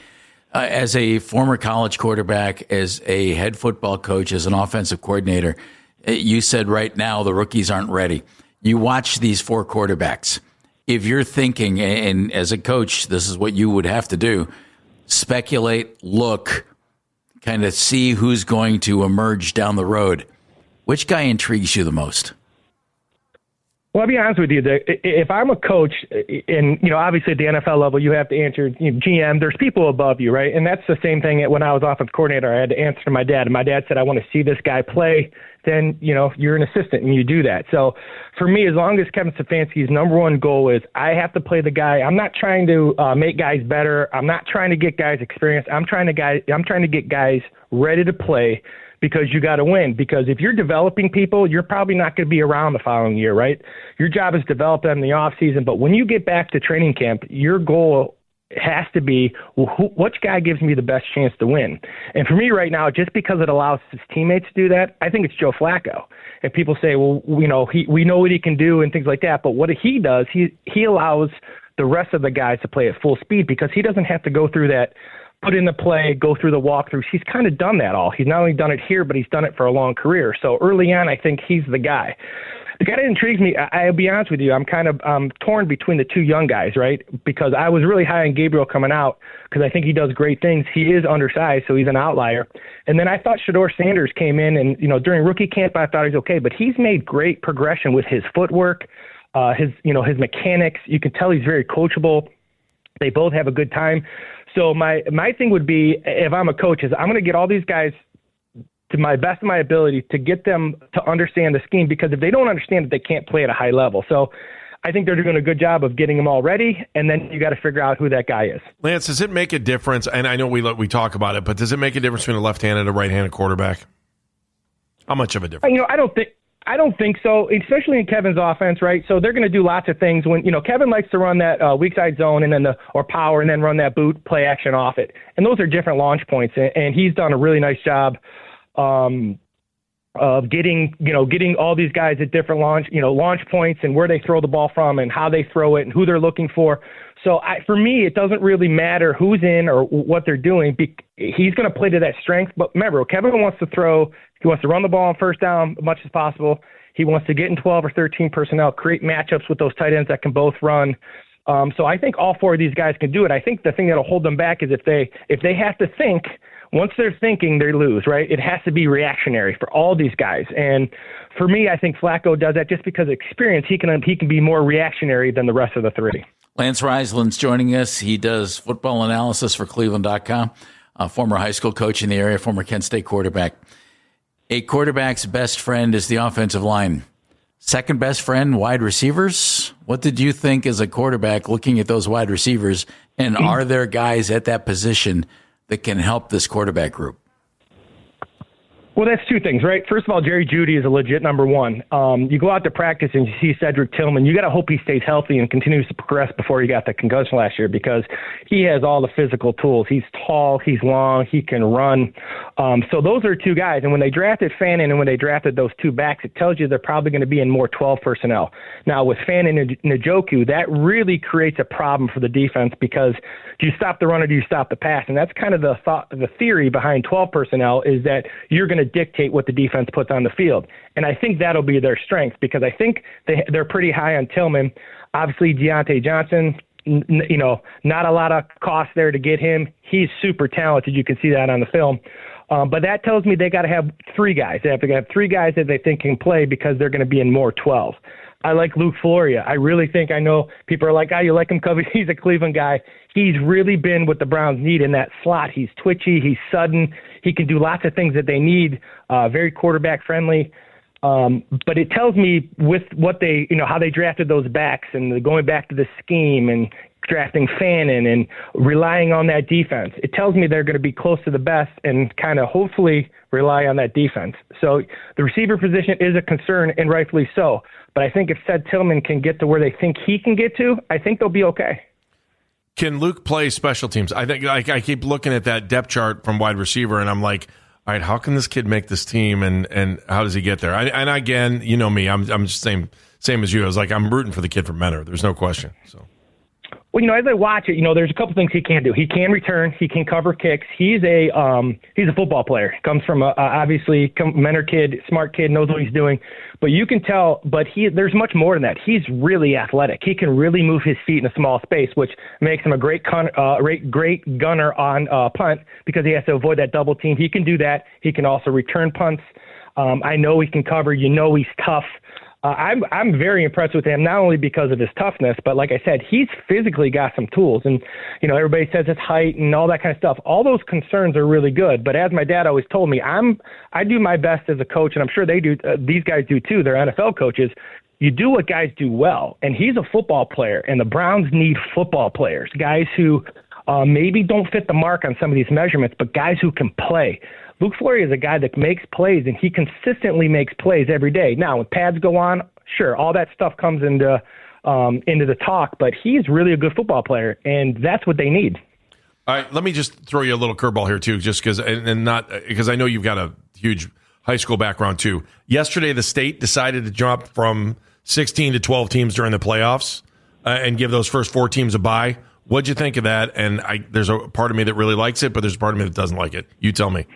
P: As a former college quarterback, as a head football coach, as an offensive coordinator, you said right now the rookies aren't ready. You watch these 4 quarterbacks. If you're thinking, and as a coach, this is what you would have to do, speculate, look, kind of see who's going to emerge down the road. Which guy intrigues you the most?
Q: Well, I'll be honest with you. If I'm a coach, and obviously at the NFL level, you have to answer GM. There's people above you, right? And that's the same thing when I was offensive coordinator. I had to answer to my dad, and my dad said, "I want to see this guy play." Then you're an assistant and you do that. So for me, as long as Kevin Stefanski's number one goal is I have to play the guy. I'm not trying to make guys better. I'm not trying to get guys experience. I'm trying to get guys ready to play. Because you got to win. Because if you're developing people, you're probably not going to be around the following year, right? Your job is to develop them in the off season. But when you get back to training camp, your goal has to be, which guy gives me the best chance to win? And for me right now, just because it allows his teammates to do that, I think it's Joe Flacco. And people say, well, we know what he can do and things like that. But what he does, he allows the rest of the guys to play at full speed because he doesn't have to go through that, put in the play, go through the walkthroughs. He's kind of done that all. He's not only done it here, but he's done it for a long career. So early on, I think he's the guy. The guy that intrigues me, I'll be honest with you, I'm kind of torn between the 2 young guys, right? Because I was really high on Gabriel coming out because I think he does great things. He is undersized, so he's an outlier. And then I thought Shedeur Sanders came in, and during rookie camp, I thought he was okay, but he's made great progression with his footwork, his mechanics. You can tell he's very coachable. They both have a good time. So my thing would be, if I'm a coach, is I'm going to get all these guys to my best of my ability to get them to understand the scheme, because if they don't understand it, they can't play at a high level. So I think they're doing a good job of getting them all ready, and then you got to figure out who that guy is.
O: Lance, does it make a difference? And I know we talk about it, but does it make a difference between a left-handed and a right-handed quarterback? How much of a difference?
Q: I don't think so, especially in Kevin's offense, right? So they're going to do lots of things. When Kevin likes to run that weak side zone and then or power, and then run that boot play action off it, and those are different launch points. And he's done a really nice job of getting all these guys at different launch points and where they throw the ball from and how they throw it and who they're looking for. So for me, it doesn't really matter who's in or what they're doing. He's going to play to that strength. But remember, Kevin wants to throw. He wants to run the ball on first down as much as possible. He wants to get in 12 or 13 personnel, create matchups with those tight ends that can both run. So I think all four of these guys can do it. I think the thing that'll hold them back is if they have to think. Once they're thinking, they lose, right? It has to be reactionary for all these guys. And for me, I think Flacco does that just because of experience. He can be more reactionary than the rest of the three.
P: Lance Reisland's joining us. He does football analysis for Cleveland.com, a former high school coach in the area, former Kent State quarterback. A quarterback's best friend is the offensive line. Second best friend, wide receivers. What did you think as a quarterback looking at those wide receivers? And are there guys at that position that can help this quarterback group?
Q: Well, that's two things, right? First of all, Jerry Jeudy is a legit number one. You go out to practice and you see Cedric Tillman. You got to hope he stays healthy and continues to progress before he got the concussion last year because he has all the physical tools. He's tall, he's long, he can run. So those are two guys. And when they drafted Fannin and when they drafted those two backs, it tells you they're probably going to be in more 12 personnel. Now, with Fannin and Njoku, that really creates a problem for the defense because do you stop the run or do you stop the pass? And that's kind of the theory behind 12 personnel is that you're going to dictate what the defense puts on the field. And I think that'll be their strength because I think they're pretty high on Tillman. Obviously, Deontay Johnson, not a lot of cost there to get him. He's super talented. You can see that on the film. But that tells me they got to have three guys. They have to have three guys that they think can play because they're going to be in more 12. I like Luke Floria. I really think I know people are like, you like him because he's a Cleveland guy. He's really been what the Browns need in that slot. He's twitchy. He's sudden. He can do lots of things that they need. Very quarterback friendly. But it tells me with what they, how they drafted those backs and going back to the scheme and drafting Fannin and relying on that defense. It tells me they're going to be close to the best and kind of hopefully rely on that defense. So the receiver position is a concern and rightfully so. But I think if Ced Tillman can get to where they think he can get to, I think they'll be okay.
O: Can Luke play special teams? I think I keep looking at that depth chart from wide receiver, and I'm like, all right, how can this kid make this team, and how does he get there? And again, you know me, I'm just same as you. I was like, I'm rooting for the kid from Mentor. There's no question. So.
Q: Well, as I watch it, there's a couple things he can do. He can return. He can cover kicks. He's a football player. Comes from obviously Mentor kid, smart kid, knows what he's doing. But you can tell. But there's much more than that. He's really athletic. He can really move his feet in a small space, which makes him a great gunner on punt because he has to avoid that double team. He can do that. He can also return punts. I know he can cover. He's tough. I'm very impressed with him, not only because of his toughness, but like I said, he's physically got some tools. And, everybody says his height and all that kind of stuff. All those concerns are really good. But as my dad always told me, I do my best as a coach, and I'm sure they do. These guys do too. They're NFL coaches. You do what guys do well. And he's a football player, and the Browns need football players, guys who maybe don't fit the mark on some of these measurements, but guys who can play. Luke Floria is a guy that makes plays, and he consistently makes plays every day. Now, when pads go on, sure, all that stuff comes into the talk, but he's really a good football player, and that's what they need.
O: All right, let me just throw you a little curveball here, too, just because, and not because I know you've got a huge high school background, too. Yesterday, the state decided to jump from 16 to 12 teams during the playoffs and give those first 4 teams a bye. What'd you think of that? And there's a part of me that really likes it, but there's a part of me that doesn't like it. You tell me.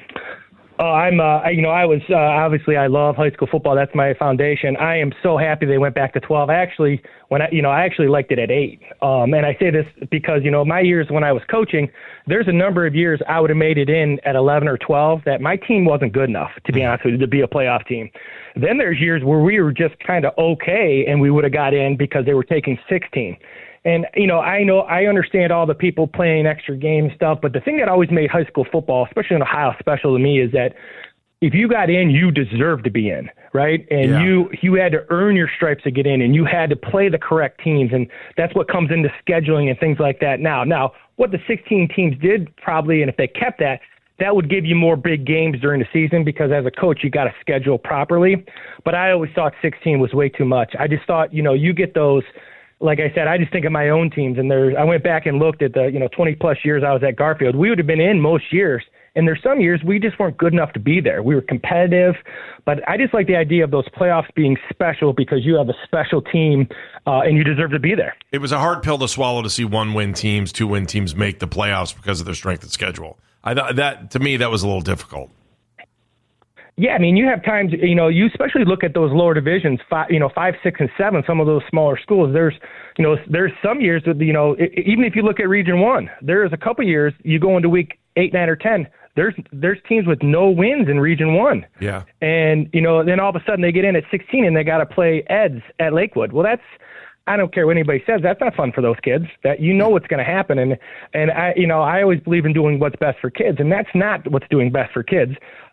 Q: I was obviously I love high school football. That's my foundation. I am so happy they went back to 12. I actually liked it at 8. And I say this because, my years when I was coaching, there's a number of years I would have made it in at 11 or 12 that my team wasn't good enough, to be honest with you, to be a playoff team. Then there's years where we were just kind of okay and we would have got in because they were taking 16. And, I understand all the people playing extra game stuff, but the thing that always made high school football, especially in Ohio, special to me is that if you got in, you deserved to be in, right? And you had to earn your stripes to get in, and you had to play the correct teams, and that's what comes into scheduling and things like that now. What the 16 teams did probably, and if they kept that, that would give you more big games during the season because as a coach, you got to schedule properly. But I always thought 16 was way too much. I just thought, you get those – like I said, I just think of my own teams, and I went back and looked at the 20 plus years I was at Garfield. We would have been in most years, And there's some years we just weren't good enough to be there. We were competitive, but I just like the idea of those playoffs being special because you have a special team and you deserve to be there.
O: It was a hard pill to swallow to see 1-win teams, 2-win teams make the playoffs because of their strength of schedule. I thought that, to me, that was a little difficult.
Q: Yeah, I mean, you have times, you especially look at those lower divisions, 5, 6, and 7, some of those smaller schools. There's some years that, even if you look at Region 1, there's a couple years you go into week 8, 9, or 10, there's teams with no wins in Region 1.
O: Yeah.
Q: And, then all of a sudden they get in at 16 and they got to play Eds at Lakewood. Well, I don't care what anybody says. That's not fun for those kids. That what's going to happen, and I always believe in doing what's best for kids, and that's not what's doing best for kids.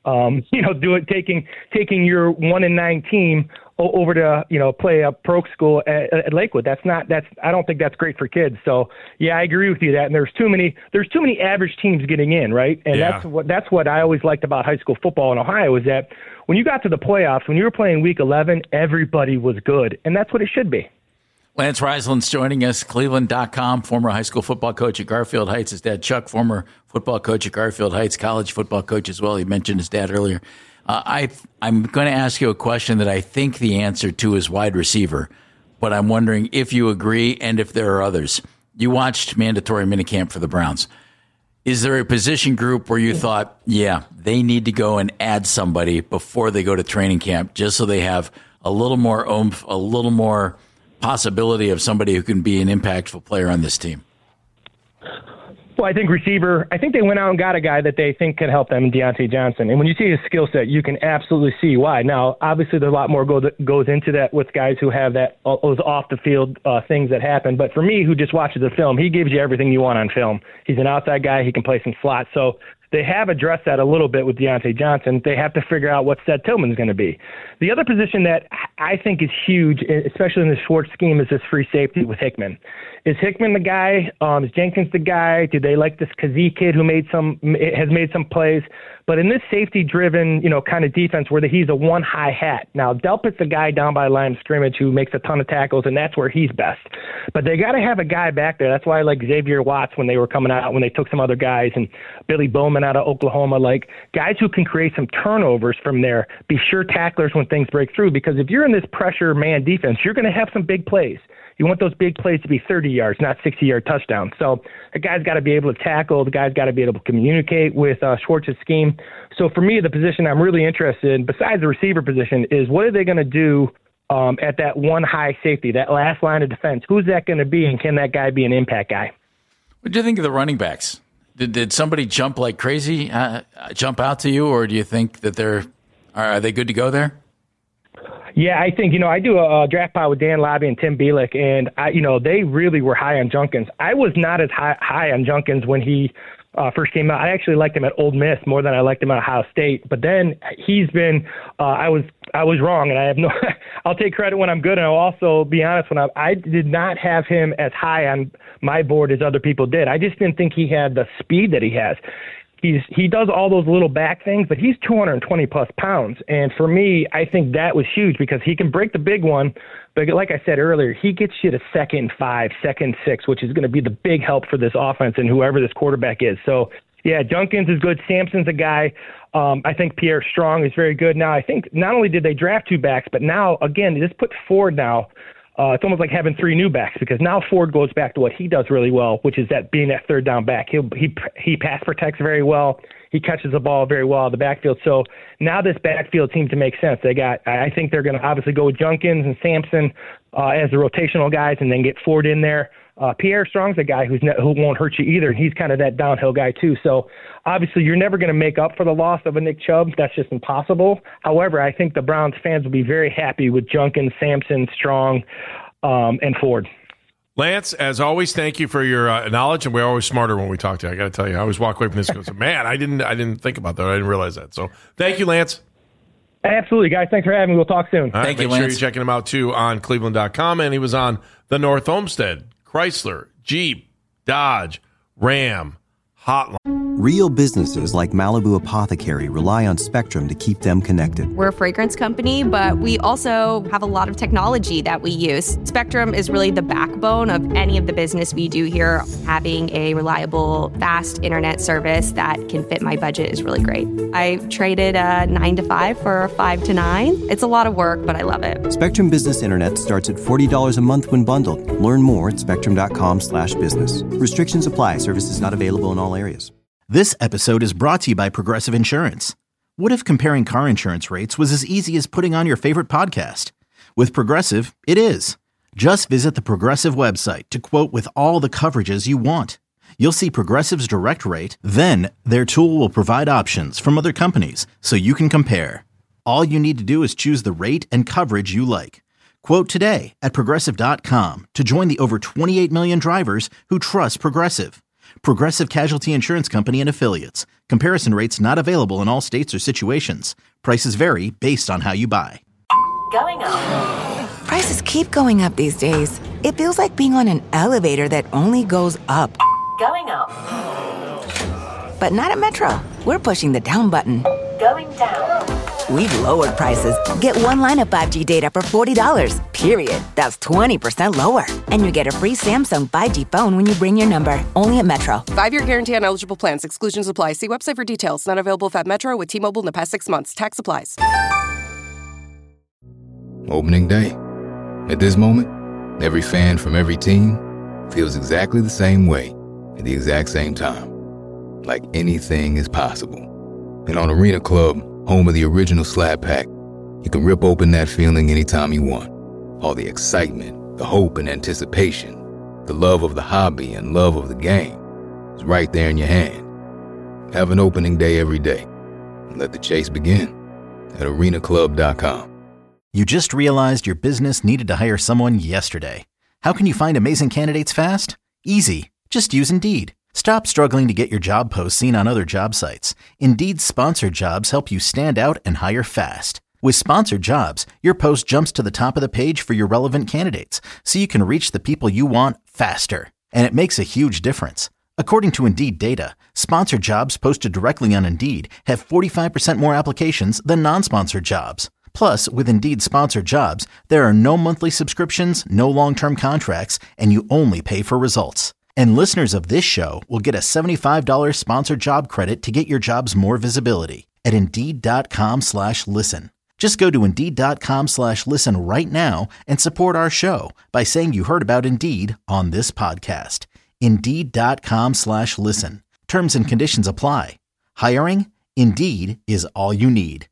Q: Taking your 1-9 team over to play a pro school at Lakewood. I don't think that's great for kids. So yeah, I agree with you that. And there's too many average teams getting in, right? And that's what I always liked about high school football in Ohio is that when you got to the playoffs, when you were playing week 11, everybody was good, and that's what it should be.
P: Lance Reisland's joining us, Cleveland.com, former high school football coach at Garfield Heights. His dad, Chuck, former football coach at Garfield Heights, college football coach as well. He mentioned his dad earlier. I'm going to ask you a question that I think the answer to is wide receiver, but I'm wondering if you agree and if there are others. You watched mandatory minicamp for the Browns. Is there a position group where you thought, yeah, they need to go and add somebody before they go to training camp just so they have a little more oomph, a little more possibility of somebody who can be an impactful player on this team?
Q: Well, I think receiver, I think they went out and got a guy that they think can help them, Deontay Johnson. And when you see his skill set, you can absolutely see why. Now, obviously, there's a lot more goes into that with guys who have those off-the-field things that happen. But for me, who just watches the film, he gives you everything you want on film. He's an outside guy. He can play some slots. So they have addressed that a little bit with Deontay Johnson. They have to figure out what Seth Tillman's going to be. The other position that I think is huge, especially in the Schwartz scheme, is this free safety with Hickman. Is Hickman the guy? Is Jenkins the guy? Do they like this Kazee kid who has made some plays? But in this safety-driven, kind of defense where he's a one high hat. Now, Delpit's the guy down by line of scrimmage who makes a ton of tackles, and that's where he's best. But they got to have a guy back there. That's why I like Xavier Watts when they were coming out, when they took some other guys, and Billy Bowman out of Oklahoma, like guys who can create some turnovers from there, be sure tacklers when things break through. Because if you're in this pressure man defense, you're going to have some big plays. You want those big plays to be 30 yards, not 60-yard touchdowns. So the guy's got to be able to tackle. The guy's got to be able to communicate with Schwartz's scheme. So for me, the position I'm really interested in, besides the receiver position, is what are they going to do at that one high safety, that last line of defense? Who's that going to be, and can that guy be an impact guy?
P: What do you think of the running backs? Did somebody jump like crazy, jump out to you, or do you think that are they good to go there?
Q: Yeah, I think, I do a draft pod with Dan Labby and Tim Bielek, and they really were high on Junkins. I was not as high on Junkins when he first came out. I actually liked him at Ole Miss more than I liked him at Ohio State. But then he's been, I was wrong, and I have I'll take credit when I'm good, and I'll also be honest when I did not have him as high on my board as other people did. I just didn't think he had the speed that he has. He does all those little back things, but he's 220-plus pounds. And for me, I think that was huge because he can break the big one. But like I said earlier, he gets you to 2nd and 5, 2nd and 6, which is going to be the big help for this offense and whoever this quarterback is. So, yeah, Junkins is good. Sampson's a guy. I think Pierre Strong is very good. Now, I think not only did they draft 2 backs, but now, again, they just put Ford now. It's almost like having 3 new backs because now Ford goes back to what he does really well, which is that being that third down back. He pass protects very well. He catches the ball very well in the backfield. So now this backfield seems to make sense. I think they're going to obviously go with Junkins and Sampson as the rotational guys and then get Ford in there. Pierre Strong's a guy who won't hurt you either. He's kind of that downhill guy too. So obviously you're never going to make up for the loss of a Nick Chubb. That's just impossible. However, I think the Browns fans will be very happy with Junkins, Sampson, Strong, and Ford.
O: Lance, as always, thank you for your knowledge, and we're always smarter when we talk to you. I got to tell you, I always walk away from this and go, man, I didn't think about that. I didn't realize that. So thank you, Lance.
Q: Absolutely, guys. Thanks for having me. We'll talk soon.
O: All right,
P: Thank you,
O: Make sure
P: Lance.
O: you're checking him out, too, on Cleveland.com. And he was on the North Olmsted, Chrysler, Jeep, Dodge, Ram, Hotline.
A: Real businesses like Malibu Apothecary rely on Spectrum to keep them connected.
B: We're a fragrance company, but we also have a lot of technology that we use. Spectrum is really the backbone of any of the business we do here. Having a reliable, fast internet service that can fit my budget is really great. I traded a 9 to 5 for a 5 to 9. It's a lot of work, but I love it.
A: Spectrum Business Internet starts at $40 a month when bundled. Learn more at spectrum.com/business. Restrictions apply. Services not available in all areas.
C: This episode is brought to you by Progressive Insurance. What if comparing car insurance rates was as easy as putting on your favorite podcast? With Progressive, it is. Just visit the Progressive website to quote with all the coverages you want. You'll see Progressive's direct rate, then their tool will provide options from other companies so you can compare. All you need to do is choose the rate and coverage you like. Quote today at Progressive.com to join the over 28 million drivers who trust Progressive. Progressive Casualty Insurance Company and Affiliates. Comparison rates not available in all states or situations. Prices vary based on how you buy.
D: Going up.
E: Prices keep going up these days. It feels like being on an elevator that only goes up.
D: Going up.
E: But not at Metro. We're pushing the down button.
D: Going down.
E: We've lowered prices. Get one line of 5G data for $40, period. That's 20% lower. And you get a free Samsung 5G phone when you bring your number. Only at Metro.
F: 5-year guarantee on eligible plans. Exclusions apply. See website for details. Not available at Metro with T-Mobile in the past 6 months. Tax applies.
G: Opening day. At this moment, every fan from every team feels exactly the same way at the exact same time. Like anything is possible. And on Arena Club, home of the original Slab Pack, you can rip open that feeling anytime you want. All the excitement, the hope and anticipation, the love of the hobby and love of the game is right there in your hand. Have an opening day every day and let the chase begin at arenaclub.com.
C: You just realized your business needed to hire someone yesterday. How can you find amazing candidates fast? Easy. Just use Indeed. Stop struggling to get your job posts seen on other job sites. Indeed's sponsored jobs help you stand out and hire fast. With sponsored jobs, your post jumps to the top of the page for your relevant candidates, so you can reach the people you want faster. And it makes a huge difference. According to Indeed data, sponsored jobs posted directly on Indeed have 45% more applications than non-sponsored jobs. Plus, with Indeed sponsored jobs, there are no monthly subscriptions, no long-term contracts, and you only pay for results. And listeners of this show will get a $75 sponsored job credit to get your jobs more visibility at Indeed.com/listen. Just go to Indeed.com/listen right now and support our show by saying you heard about Indeed on this podcast. Indeed.com/listen. Terms and conditions apply. Hiring? Indeed is all you need.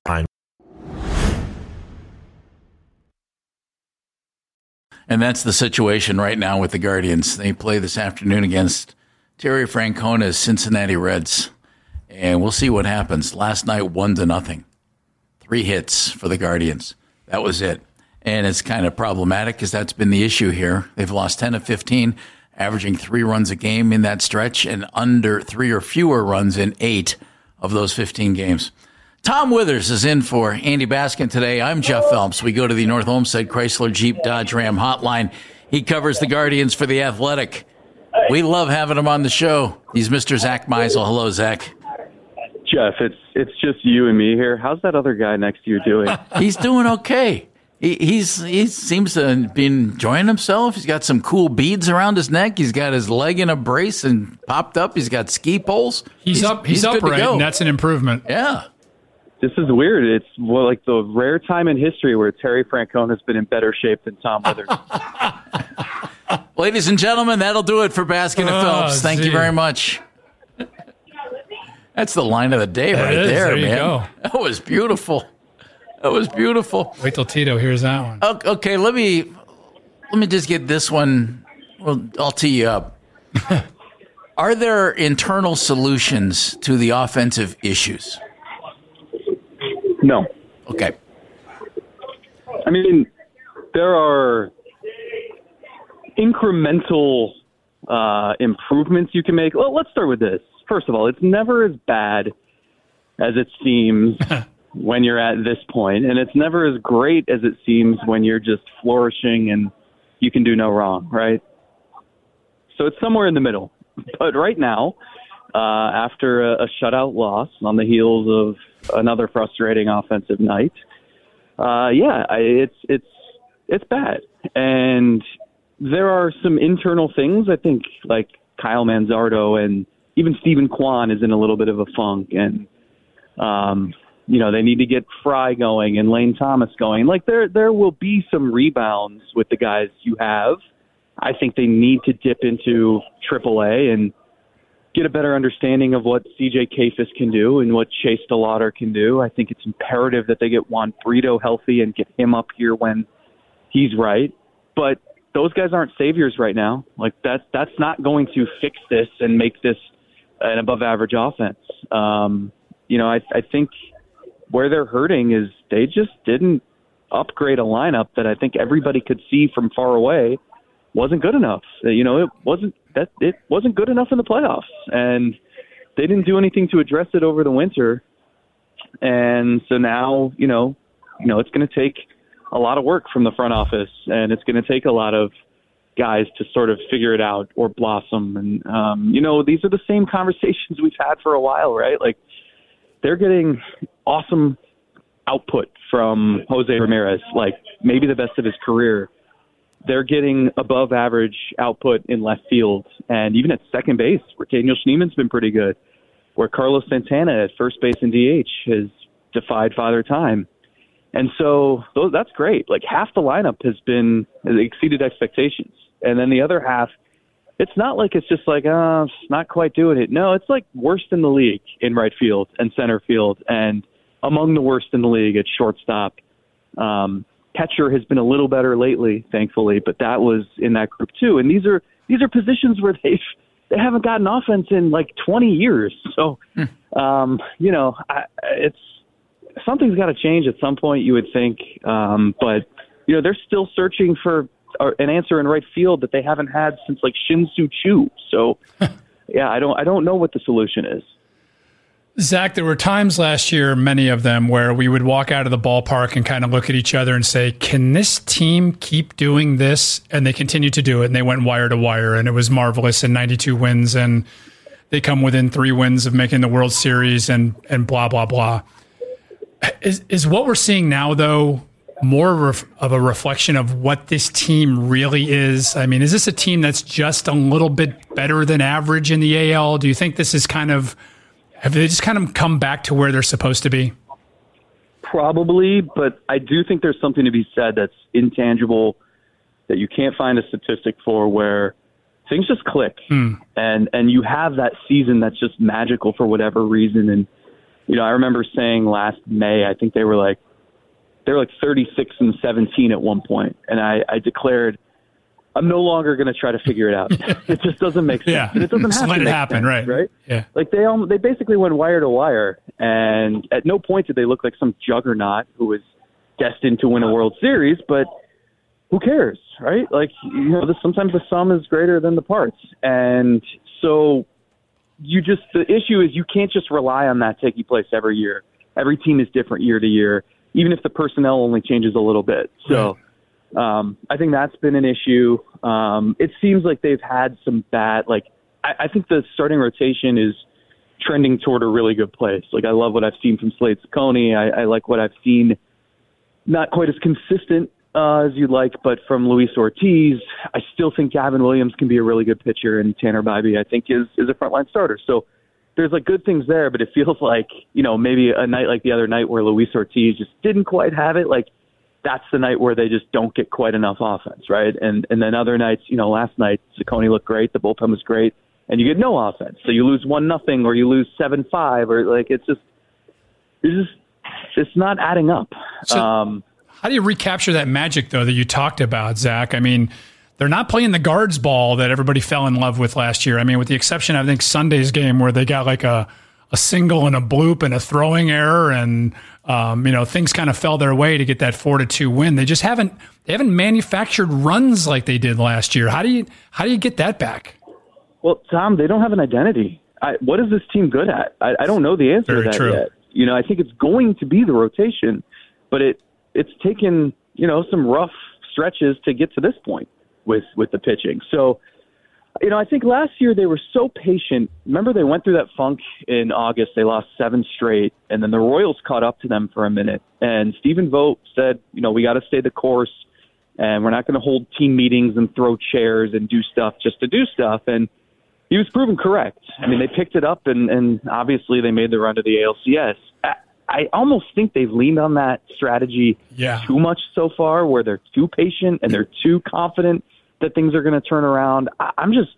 P: And that's the situation right now with the Guardians. They play this afternoon against Terry Francona's Cincinnati Reds. And we'll see what happens. Last night, 1-0. 3 hits for the Guardians. That was it. And it's kind of problematic because that's been the issue here. They've lost 10 of 15, averaging 3 runs a game in that stretch and under 3 or fewer runs in 8 of those 15 games. Tom Withers is in for Andy Baskin today. I'm Jeff Phelps. We go to the North Olmsted Chrysler Jeep Dodge Ram hotline. He covers the Guardians for The Athletic. We love having him on the show. He's Mr. Zach Meisel. Hello, Zach.
R: Jeff, it's just you and me here. How's that other guy next to you doing?
P: He's doing okay. He seems to be enjoying himself. He's got some cool beads around his neck. He's got his leg in a brace and popped up. He's got ski poles.
S: He's upright, and that's an improvement.
P: Yeah.
R: This is weird. It's like the rare time in history where Terry Francona has been in better shape than Tom Withers.
P: Ladies and gentlemen, that'll do it for Baskin and Phelps. Thank you very much. That's the line of the day right there, man.
S: Go.
P: That was beautiful. That was beautiful.
S: Wait till Tito hears that one.
P: Okay, let me just get this one. Well, I'll tee you up. Are there internal solutions to the offensive issues?
R: No.
P: Okay.
R: I mean, there are incremental improvements you can make. Well, let's start with this. First of all, it's never as bad as it seems when you're at this point, and it's never as great as it seems when you're just flourishing and you can do no wrong, right? So it's somewhere in the middle. But right now, after a shutout loss on the heels of another frustrating offensive night. It's bad. And there are some internal things, I think, like Kyle Manzardo and even Stephen Kwan is in a little bit of a funk. And, they need to get Fry going and Lane Thomas going. Like, there will be some rebounds with the guys you have. I think they need to dip into AAA and get a better understanding of what CJ Kafis can do and what Chase DeLauder can do. I think it's imperative that they get Juan Brito healthy and get him up here when he's right. But those guys aren't saviors right now. Like, that's not going to fix this and make this an above-average offense. I think where they're hurting is they just didn't upgrade a lineup that I think everybody could see from far away wasn't good enough. It wasn't good enough in the playoffs, and they didn't do anything to address it over the winter. And so now, it's going to take a lot of work from the front office, and it's going to take a lot of guys to sort of figure it out or blossom. And, these are the same conversations we've had for a while, right? Like, they're getting awesome output from Jose Ramirez, like maybe the best of his career. They're getting above average output in left field and even at second base, where Daniel Schneeman's been pretty good, where Carlos Santana at first base and DH has defied Father Time. And so that's great. Like, half the lineup has exceeded expectations. And then the other half, it's not like it's just like, it's not quite doing it. No, it's like worst in the league in right field and center field and among the worst in the league at shortstop. Catcher has been a little better lately, thankfully, but that was in that group too. And these are positions where they haven't gotten offense in like 20 years. So, it's something's got to change at some point, you would think. But they're still searching for an answer in right field that they haven't had since like Shin-Soo Choo. So, I don't know what the solution is.
S: Zach, there were times last year, many of them, where we would walk out of the ballpark and kind of look at each other and say, can this team keep doing this? And they continued to do it, and they went wire to wire, and it was marvelous, and 92 wins, and they come within 3 wins of making the World Series and blah, blah, blah. Is what we're seeing now, though, more of a reflection of what this team really is? I mean, is this a team that's just a little bit better than average in the AL? Do you think this is have they just kind of come back to where they're supposed to be?
R: Probably, but I do think there's something to be said that's intangible that you can't find a statistic for, where things just click. And you have that season that's just magical for whatever reason. And, I remember saying last May, I think they were like 36-17 at one point. And I declared, I'm no longer going to try to figure it out. It just doesn't make sense.
S: Yeah.
R: And it doesn't have
S: let
R: to
S: it
R: make
S: happen,
R: sense, right?
S: Yeah.
R: Like they basically went wire to wire, and at no point did they look like some juggernaut who was destined to win a World Series. But who cares, right? Like, sometimes the sum is greater than the parts, and so the issue is you can't just rely on that taking place every year. Every team is different year to year, even if the personnel only changes a little bit. So. I think that's been an issue. It seems like they've had some bad, I think the starting rotation is trending toward a really good place. Like, I love what I've seen from Slade Ciccone. I like what I've seen, not quite as consistent as you'd like, but from Luis Ortiz. I still think Gavin Williams can be a really good pitcher, and Tanner Bybee, I think, is a frontline starter. So there's good things there, but it feels like, maybe a night like the other night where Luis Ortiz just didn't quite have it. Like, that's the night where they just don't get quite enough offense, right? And then other nights, last night, Ciccone looked great, the bullpen was great, and you get no offense. So you lose 1-0 or you lose 7-5, or it's not adding up.
S: So how do you recapture that magic, though, that you talked about, Zach? I mean, they're not playing the guards ball that everybody fell in love with last year. I mean, with the exception of, I think, Sunday's game where they got like a single and a bloop and a throwing error, and things kind of fell their way to get that 4-2 win. They just haven't manufactured runs like they did last year. How do you get that back?
R: Well, Tom, they don't have an identity. What is this team good at? I don't know the answer to that yet. I think it's going to be the rotation, but it's taken some rough stretches to get to this point with the pitching. So I think last year they were so patient. Remember, they went through that funk in August. They lost 7 straight, and then the Royals caught up to them for a minute. And Stephen Vogt said, we got to stay the course, and we're not going to hold team meetings and throw chairs and do stuff just to do stuff. And he was proven correct. I mean, they picked it up, and obviously they made the run to the ALCS. I almost think they've leaned on that strategy too much so far, where they're too patient and they're too confident that things are going to turn around. I'm just,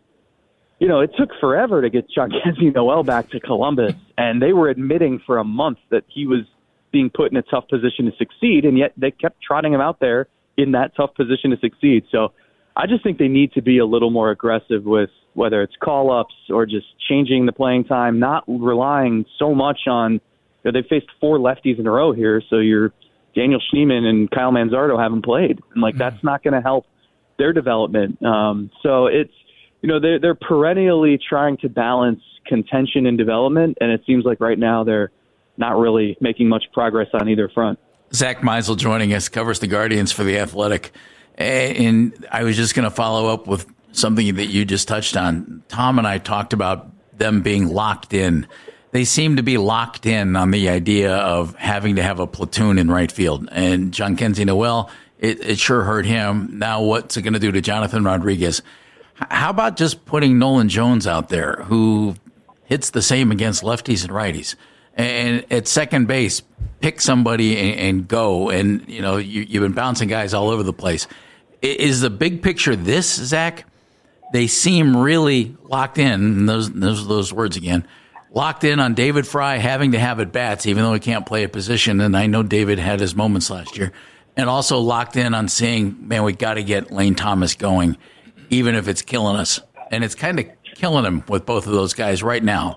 R: it took forever to get Jhonkensy Noel back to Columbus, and they were admitting for a month that he was being put in a tough position to succeed, and yet they kept trotting him out there in that tough position to succeed. So I just think they need to be a little more aggressive with whether it's call-ups or just changing the playing time, not relying so much on, they faced 4 lefties in a row here, so your Daniel Schneemann and Kyle Manzardo haven't played, and that's not going to help their development. So it's, they're perennially trying to balance contention and development, and it seems like right now they're not really making much progress on either front.
P: Zach Meisel joining us, covers the Guardians for The Athletic. And I was just going to follow up with something that you just touched on. Tom and I talked about them being locked in. They seem to be locked in on the idea of having to have a platoon in right field. And Jhonkensy Noel, it sure hurt him. Now what's it going to do to Jonathan Rodriguez? How about just putting Nolan Jones out there, who hits the same against lefties and righties? And at second base, pick somebody and go. And, you've been bouncing guys all over the place. Is the big picture this, Zach? They seem really locked in, and those words again, locked in on David Fry having to have at-bats, even though he can't play a position. And I know David had his moments last year. And also locked in on saying, man, we got to get Lane Thomas going, even if it's killing us. And it's kind of killing him with both of those guys right now.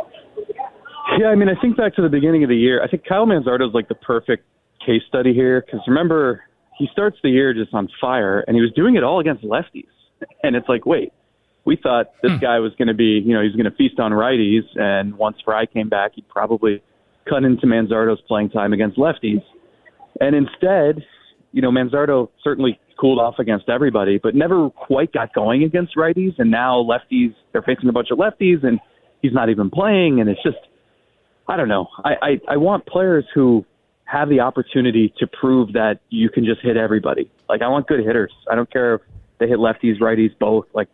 R: Yeah, I mean, I think back to the beginning of the year. I think Kyle Manzardo is like the perfect case study here, because remember, he starts the year just on fire, and he was doing it all against lefties. And it's like, wait, we thought this guy was going to be, he's going to feast on righties, and once Fry came back, he'd probably cut into Manzardo's playing time against lefties. And instead, Manzardo certainly cooled off against everybody, but never quite got going against righties. And now lefties, they're facing a bunch of lefties, and he's not even playing. And it's just, I don't know. I want players who have the opportunity to prove that you can just hit everybody. Like, I want good hitters. I don't care if they hit lefties, righties, both. Like,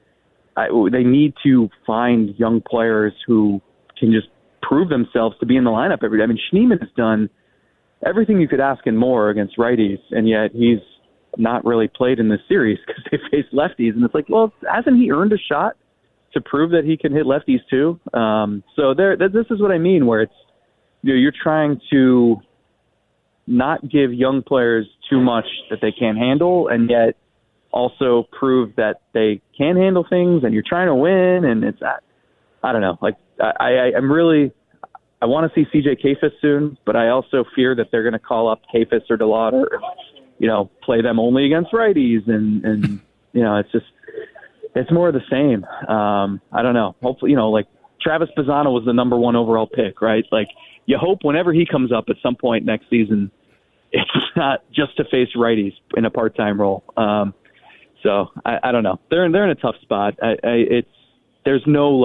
R: they need to find young players who can just prove themselves to be in the lineup every day. I mean, Schneemann has done everything you could ask and more against righties, and yet he's not really played in this series because they faced lefties. And it's like, well, hasn't he earned a shot to prove that he can hit lefties too? So this is what I mean, where it's, you're trying to not give young players too much that they can't handle, and yet also prove that they can handle things, and you're trying to win. And it's, I don't know, like I'm really, I want to see CJ Kayfus soon, but I also fear that they're going to call up Kayfus or DeLauder, play them only against righties. And it's just, it's more of the same. I don't know. Hopefully, like Travis Pisano was the number 1 overall pick, right? Like, you hope whenever he comes up at some point next season, it's not just to face righties in a part-time role. So I don't know. They're in a tough spot. There's no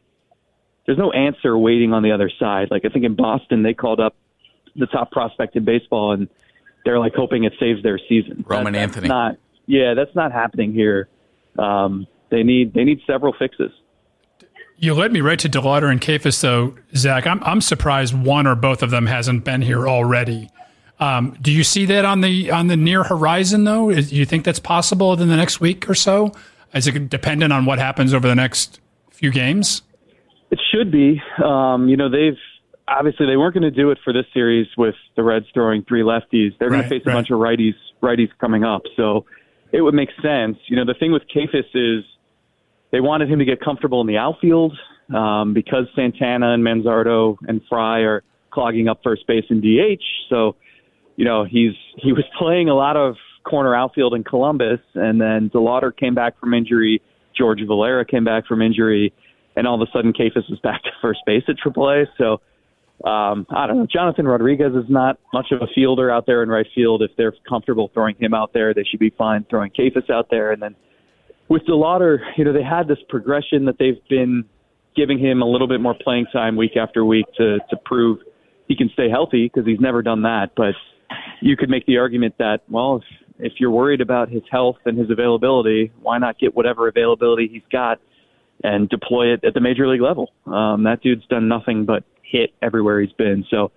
R: answer waiting on the other side. Like, I think in Boston, they called up the top prospect in baseball, and they're like hoping it saves their season.
P: Roman Anthony.
R: That's not happening here. They need several fixes.
S: You led me right to DeLauder and Kayfus, though, Zach. I'm surprised one or both of them hasn't been here already. Do you see that on the near horizon, though? Do you think that's possible within the next week or so? Is it dependent on what happens over the next few games?
R: It should be. They've obviously they weren't going to do it for this series with the Reds throwing 3 lefties. They're going to face a bunch of righties coming up, so it would make sense. The thing with Kayfus is they wanted him to get comfortable in the outfield because Santana and Manzardo and Fry are clogging up first base and DH. So, he was playing a lot of corner outfield in Columbus, and then DeLauder came back from injury, George Valera came back from injury, and all of a sudden Kayfus was back to first base at AAA. So, I don't know. Jonathan Rodriguez is not much of a fielder out there in right field. If they're comfortable throwing him out there, they should be fine throwing Kayfus out there. And then with DeLauder, they had this progression that they've been giving him a little bit more playing time week after week to prove he can stay healthy, because he's never done that. But you could make the argument that, well, if you're worried about his health and his availability, why not get whatever availability he's got and deploy it at the major league level? That dude's done nothing but hit everywhere he's been. So,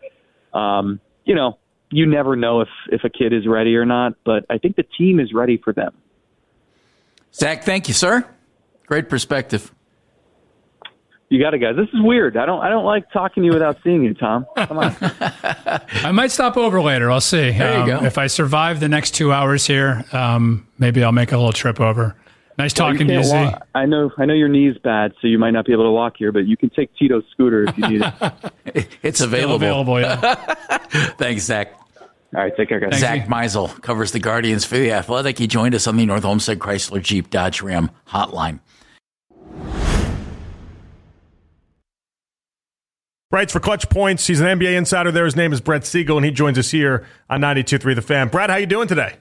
R: you never know if a kid is ready or not, but I think the team is ready for them.
P: Zach, thank you, sir. Great perspective.
R: You got it, guys. This is weird. I don't like talking to you without seeing you, Tom. Come on.
S: I might stop over later. I'll see.
P: There you go.
S: If I survive the next 2 hours here, maybe I'll make a little trip over. Nice talking to you, Z.
R: I know your knee's bad, so you might not be able to walk here, but you can take Tito's scooter if you need it.
P: It's available.
S: Yeah.
P: Thanks, Zach.
R: All right, take care, guys.
P: Zach Meisel covers the Guardians for The Athletic. He joined us on the North Homestead Chrysler Jeep Dodge Ram hotline.
H: Writes for Clutch Points. He's an NBA insider there. His name is Brett Siegel, and he joins us here on 92.3 The Fan. Brett, how you doing today?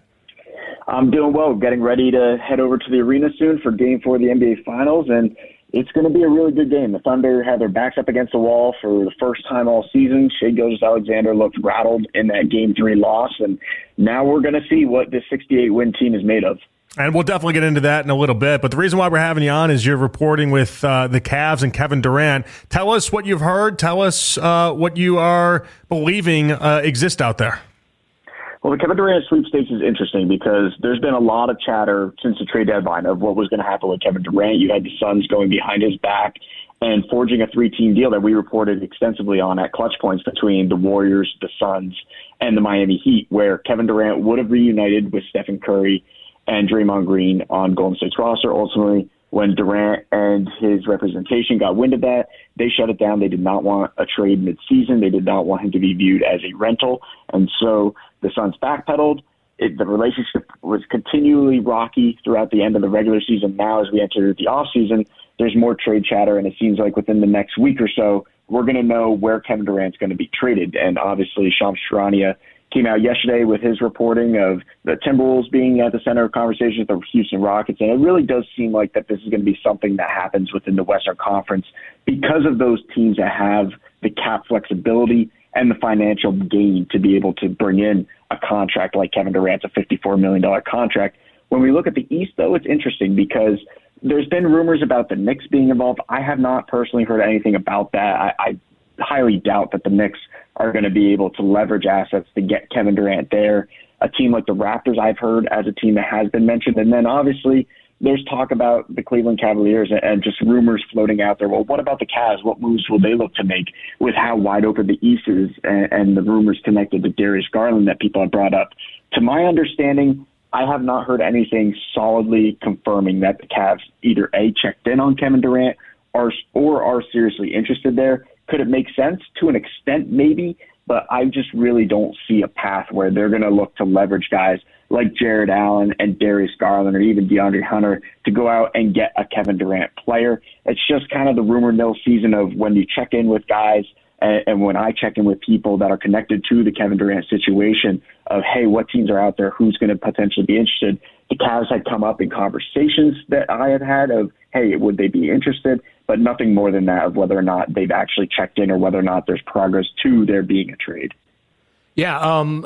T: I'm doing well. Getting ready to head over to the arena soon for Game 4 of the NBA Finals, and it's going to be a really good game. The Thunder had their backs up against the wall for the first time all season. Shai Gilgeous-Alexander looked rattled in that Game 3 loss, and now we're going to see what this 68-win team is made of.
H: And we'll definitely get into that in a little bit. But the reason why we're having you on is you're reporting with the Cavs and Kevin Durant. Tell us what you've heard. Tell us what you are believing exists out there.
T: Well, the Kevin Durant sweepstakes is interesting because there's been a lot of chatter since the trade deadline of what was going to happen with Kevin Durant. You had the Suns going behind his back and forging a 3-team deal that we reported extensively on at Clutch Points between the Warriors, the Suns, and the Miami Heat, where Kevin Durant would have reunited with Stephen Curry and Draymond Green on Golden State's roster. Ultimately, when Durant and his representation got wind of that, they shut it down. They did not want a trade mid-season. They did not want him to be viewed as a rental. And so the Suns backpedaled. The relationship was continually rocky throughout the end of the regular season. Now, as we enter the offseason, there's more trade chatter, and it seems like within the next week or so, we're going to know where Kevin Durant's going to be traded. And obviously, Shams Charania came out yesterday with his reporting of the Timberwolves being at the center of conversation with the Houston Rockets. And it really does seem like that this is going to be something that happens within the Western Conference because of those teams that have the cap flexibility and the financial gain to be able to bring in a contract like Kevin Durant's, a $54 million contract. When we look at the East, though, it's interesting because there's been rumors about the Knicks being involved. I have not personally heard anything about that. I highly doubt that the Knicks are going to be able to leverage assets to get Kevin Durant there. A team like the Raptors, I've heard as a team that has been mentioned. And then obviously there's talk about the Cleveland Cavaliers and just rumors floating out there. Well, what about the Cavs? What moves will they look to make with how wide open the East is and the rumors connected to Darius Garland that people have brought up? To my understanding, I have not heard anything solidly confirming that the Cavs either A, checked in on Kevin Durant or are seriously interested there. Could it make sense? To an extent, maybe, but I just really don't see a path where they're going to look to leverage guys like Jared Allen and Darius Garland or even DeAndre Hunter to go out and get a Kevin Durant player. It's just kind of the rumor mill season of when you check in with guys and when I check in with people that are connected to the Kevin Durant situation of, hey, what teams are out there? Who's going to potentially be interested? The Cavs had come up in conversations that I had of, hey, would they be interested? But nothing more than that of whether or not they've actually checked in or whether or not there's progress to there being a trade.
M: Yeah,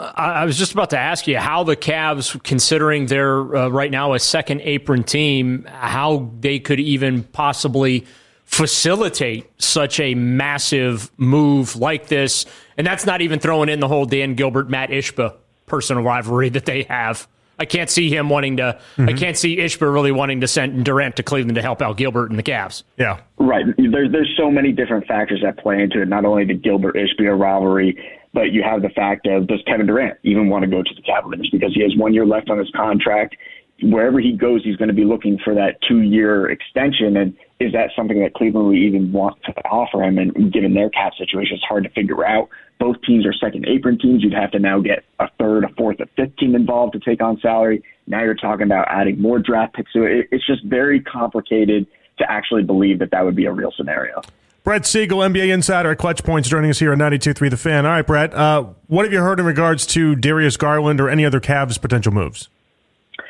M: I was just about to ask you how the Cavs, considering they're right now a second apron team, how they could even possibly facilitate such a massive move like this. And that's not even throwing in the whole Dan Gilbert, Matt Ishbia personal rivalry that they have. I can't see him wanting to. I can't see Ishbia really wanting to send Durant to Cleveland to help out Gilbert and the Cavs.
H: Yeah,
T: right. There's so many different factors that play into it. Not only the Gilbert Ishbia rivalry, but you have the fact of, does Kevin Durant even want to go to the Cavaliers because he has 1 year left on his contract? Wherever he goes, he's going to be looking for that 2-year extension. And is that something that Cleveland would even want to offer him? And given their cap situation, it's hard to figure out. Both teams are second apron teams. You'd have to now get a third, a fourth, a fifth team involved to take on salary. Now you're talking about adding more draft picks. So it's just very complicated to actually believe that that would be a real scenario.
H: Brett Siegel, NBA insider at Clutch Points, joining us here on 92.3 The Fan. All right, Brett, what have you heard in regards to Darius Garland or any other Cavs potential moves?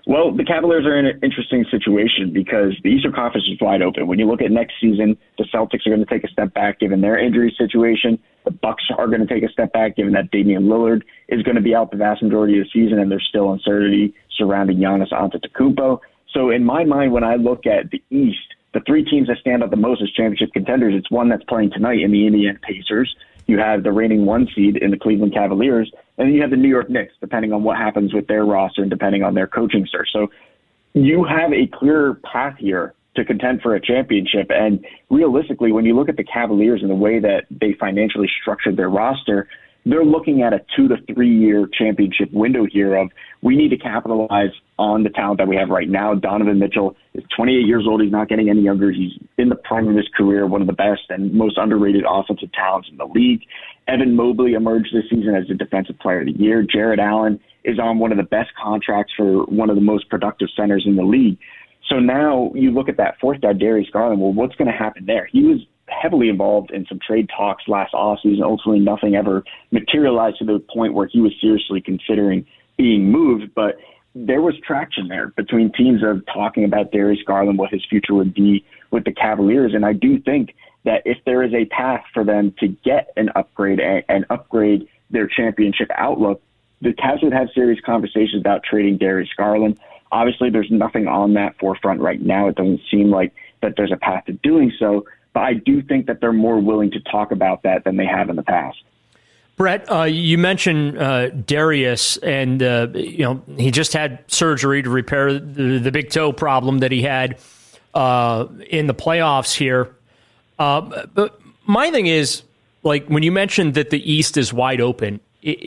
T: Well, the Cavaliers are in an interesting situation because the Eastern Conference is wide open. When you look at next season, the Celtics are going to take a step back given their injury situation. The Bucks are going to take a step back given that Damian Lillard is going to be out the vast majority of the season, and there's still uncertainty surrounding Giannis Antetokounmpo. So in my mind, when I look at the East, the three teams that stand out the most as championship contenders, it's one that's playing tonight in the Indiana Pacers. You have the reigning 1 seed in the Cleveland Cavaliers, and then you have the New York Knicks, depending on what happens with their roster and depending on their coaching search. So you have a clear path here to contend for a championship. And realistically, when you look at the Cavaliers and the way that they financially structured their roster, they're looking at a 2 to 3 year championship window here of we need to capitalize on the talent that we have right now. Donovan Mitchell is 28 years old. He's not getting any younger. He's in the prime of his career, one of the best and most underrated offensive talents in the league. Evan Mobley emerged this season as the Defensive Player of the Year. Jared Allen is on one of the best contracts for one of the most productive centers in the league. So now you look at that fourth guy, Darius Garland. Well, what's going to happen there? He was heavily involved in some trade talks last offseason. Ultimately, nothing ever materialized to the point where he was seriously considering being moved. But there was traction there between teams of talking about Darius Garland, what his future would be with the Cavaliers. And I do think that if there is a path for them to get an upgrade and upgrade their championship outlook, the Cavs would have serious conversations about trading Darius Garland. Obviously, there's nothing on that forefront right now. It doesn't seem like that there's a path to doing so. But I do think that they're more willing to talk about that than they have in the past.
M: Brett, you mentioned Darius, and he just had surgery to repair the big toe problem that he had in the playoffs here. But my thing is, like, when you mentioned that the East is wide open,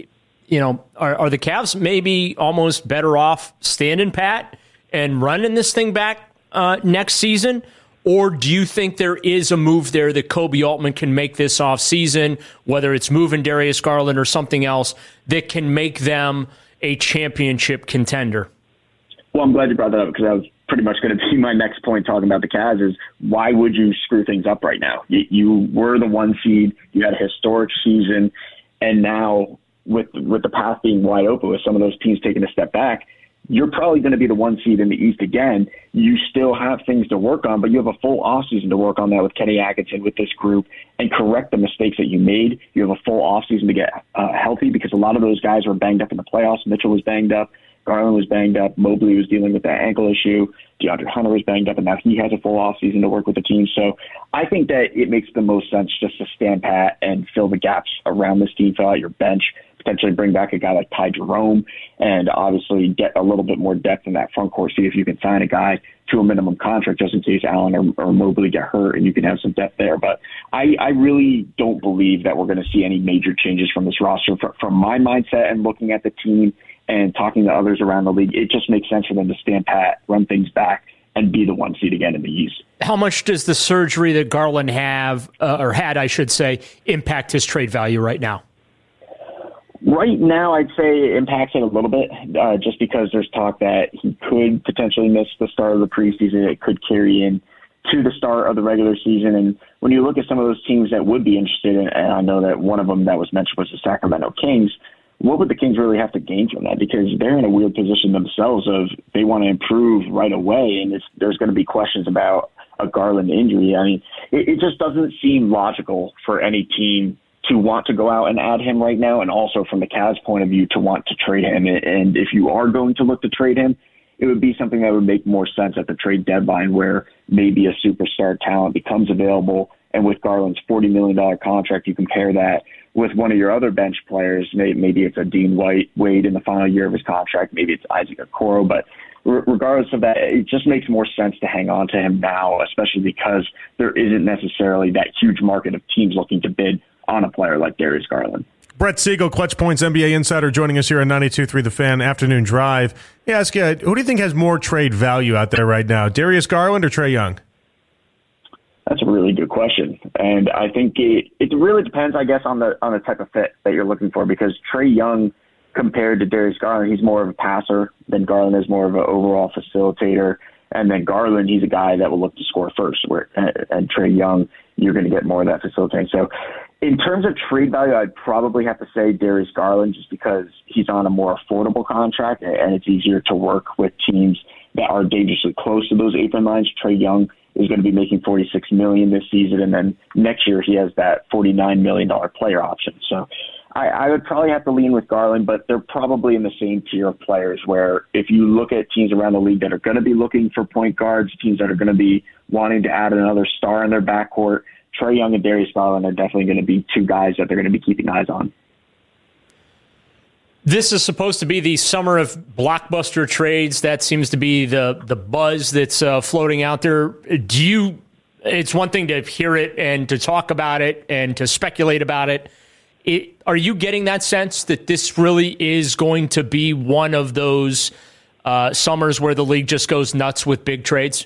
M: are the Cavs maybe almost better off standing pat and running this thing back next season? Or do you think there is a move there that Koby Altman can make this offseason, whether it's moving Darius Garland or something else, that can make them a championship contender?
T: Well, I'm glad you brought that up because that was pretty much going to be my next point talking about the Cavs is why would you screw things up right now? You were the 1 seed. You had a historic season. And now with the path being wide open with some of those teams taking a step back, you're probably going to be the 1 seed in the East again. You still have things to work on, but you have a full offseason to work on that with Kenny Atkinson, with this group, and correct the mistakes that you made. You have a full offseason to get healthy because a lot of those guys were banged up in the playoffs. Mitchell was banged up. Garland was banged up. Mobley was dealing with that ankle issue. DeAndre Hunter was banged up, and now he has a full offseason to work with the team. So I think that it makes the most sense just to stand pat and fill the gaps around this team, fill out your bench, potentially bring back a guy like Ty Jerome, and obviously get a little bit more depth in that front court, see if you can sign a guy to a minimum contract just in case Allen or Mobley get hurt, and you can have some depth there. But I really don't believe that we're going to see any major changes from this roster. From my mindset and looking at the team and talking to others around the league, it just makes sense for them to stand pat, run things back, and be the 1 seed again in the East.
M: How much does the surgery that Garland had, I should say, impact his trade value right now?
T: Right now, I'd say it impacts it a little bit, just because there's talk that he could potentially miss the start of the preseason. It could carry in to the start of the regular season. And when you look at some of those teams that would be interested in, and I know that one of them that was mentioned was the Sacramento Kings, what would the Kings really have to gain from that? Because they're in a weird position themselves of they want to improve right away, and there's going to be questions about a Garland injury. I mean, it just doesn't seem logical for any team to want to go out and add him right now, and also from the Cavs' point of view to want to trade him. And if you are going to look to trade him, it would be something that would make more sense at the trade deadline where maybe a superstar talent becomes available. And with Garland's $40 million contract, you compare that with one of your other bench players. Maybe it's a Dean Wade in the final year of his contract. Maybe it's Isaac Okoro. But regardless of that, it just makes more sense to hang on to him now, especially because there isn't necessarily that huge market of teams looking to bid on a player like Darius Garland.
H: Brett Siegel, Clutch Points NBA insider, joining us here on 92.3 The Fan Afternoon Drive. He asked you, who do you think has more trade value out there right now, Darius Garland or Trae Young?
T: That's a really good question, and I think it really depends, I guess, on the type of fit that you're looking for. Because Trae Young, compared to Darius Garland, he's more of a passer than Garland is more of an overall facilitator. And then Garland, he's a guy that will look to score first. And Trae Young, you're going to get more of that facilitating. So In terms of trade value, I'd probably have to say Darius Garland, just because he's on a more affordable contract and it's easier to work with teams that are dangerously close to those apron lines. Trae Young is going to be making $46 million this season, and then next year he has that $49 million player option. So I would probably have to lean with Garland, but they're probably in the same tier of players where if you look at teams around the league that are going to be looking for point guards, teams that are going to be wanting to add another star in their backcourt, Trae Young and Darius Garland are definitely going to be two guys that they're going to be keeping eyes on.
M: This is supposed to be the summer of blockbuster trades. That seems to be the buzz that's floating out there. It's one thing to hear it and to talk about it and to speculate about it. Are you getting that sense that this really is going to be one of those summers where the league just goes nuts with big trades?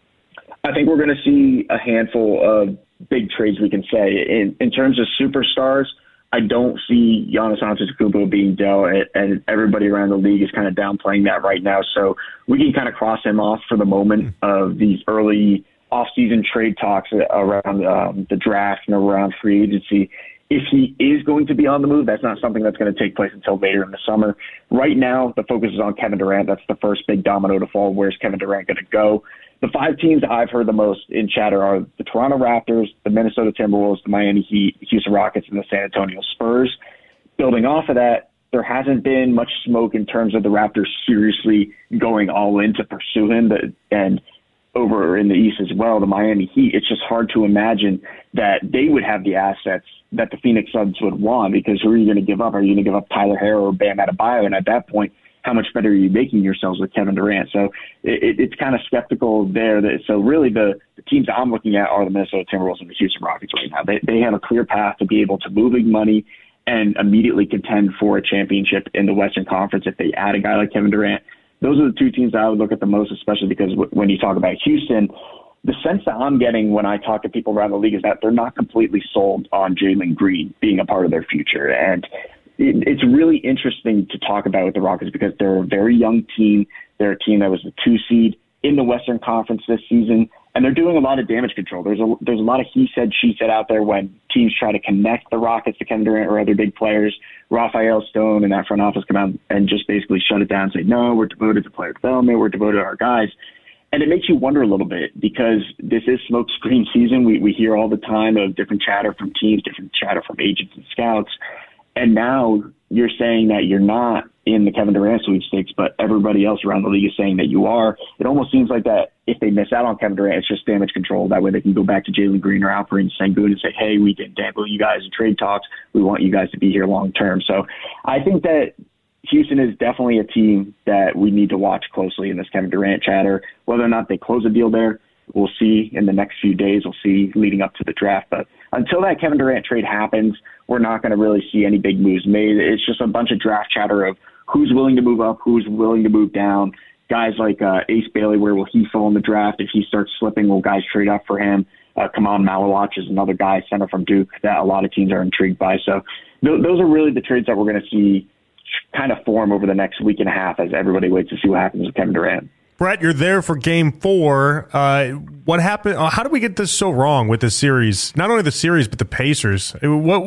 T: I think we're going to see a handful of big trades, we can say. In terms of superstars, I don't see Giannis Antetokounmpo being dealt, and everybody around the league is kind of downplaying that right now. So we can kind of cross him off for the moment of these early off-season trade talks around the draft and around free agency. If he is going to be on the move, that's not something that's going to take place until later in the summer. Right now, the focus is on Kevin Durant. That's the first big domino to fall. Where's Kevin Durant going to go? The 5 teams I've heard the most in chatter are the Toronto Raptors, the Minnesota Timberwolves, the Miami Heat, Houston Rockets, and the San Antonio Spurs. Building off of that, there hasn't been much smoke in terms of the Raptors seriously going all in to pursue him. And over in the East as well, the Miami Heat, it's just hard to imagine that they would have the assets that the Phoenix Suns would want, because who are you going to give up? Are you going to give up Tyler Herro or Bam Adebayo? And at that point, how much better are you making yourselves with Kevin Durant? So it's kind of skeptical there. So really the teams I'm looking at are the Minnesota Timberwolves and the Houston Rockets right now. They have a clear path to be able to move money and immediately contend for a championship in the Western Conference if they add a guy like Kevin Durant. Those are the 2 teams that I would look at the most, especially because when you talk about Houston, the sense that I'm getting when I talk to people around the league is that they're not completely sold on Jalen Green being a part of their future. And it's really interesting to talk about with the Rockets because they're a very young team. They're a team that was the 2 seed in the Western Conference this season, and they're doing a lot of damage control. There's a lot of he said, she said out there when teams try to connect the Rockets to Kevin Durant or other big players. Raphael Stone and that front office come out and just basically shut it down and say, no, we're devoted to player development, we're devoted to our guys. And it makes you wonder a little bit because this is smokescreen season. We hear all the time of different chatter from teams, different chatter from agents and scouts. And now you're saying that you're not in the Kevin Durant sweepstakes, but everybody else around the league is saying that you are. It almost seems like that if they miss out on Kevin Durant, it's just damage control. That way they can go back to Jalen Green or Alperen Sengun and say, hey, we didn't damble you guys in trade talks. We want you guys to be here long term. So I think that Houston is definitely a team that we need to watch closely in this Kevin Durant chatter. Whether or not they close a deal there, we'll see in the next few days. We'll see leading up to the draft. But until that Kevin Durant trade happens, we're not going to really see any big moves made. It's just a bunch of draft chatter of who's willing to move up, who's willing to move down. Guys like Ace Bailey, where will he fall in the draft? If he starts slipping, will guys trade up for him? Kaman Malawach is another guy, center from Duke, that a lot of teams are intrigued by. So those are really the trades that we're going to see kind of form over the next week and a half as everybody waits to see what happens with Kevin Durant.
H: Brett, you're there for Game 4. What happened? How did we get this so wrong with this series? Not only the series, but the Pacers.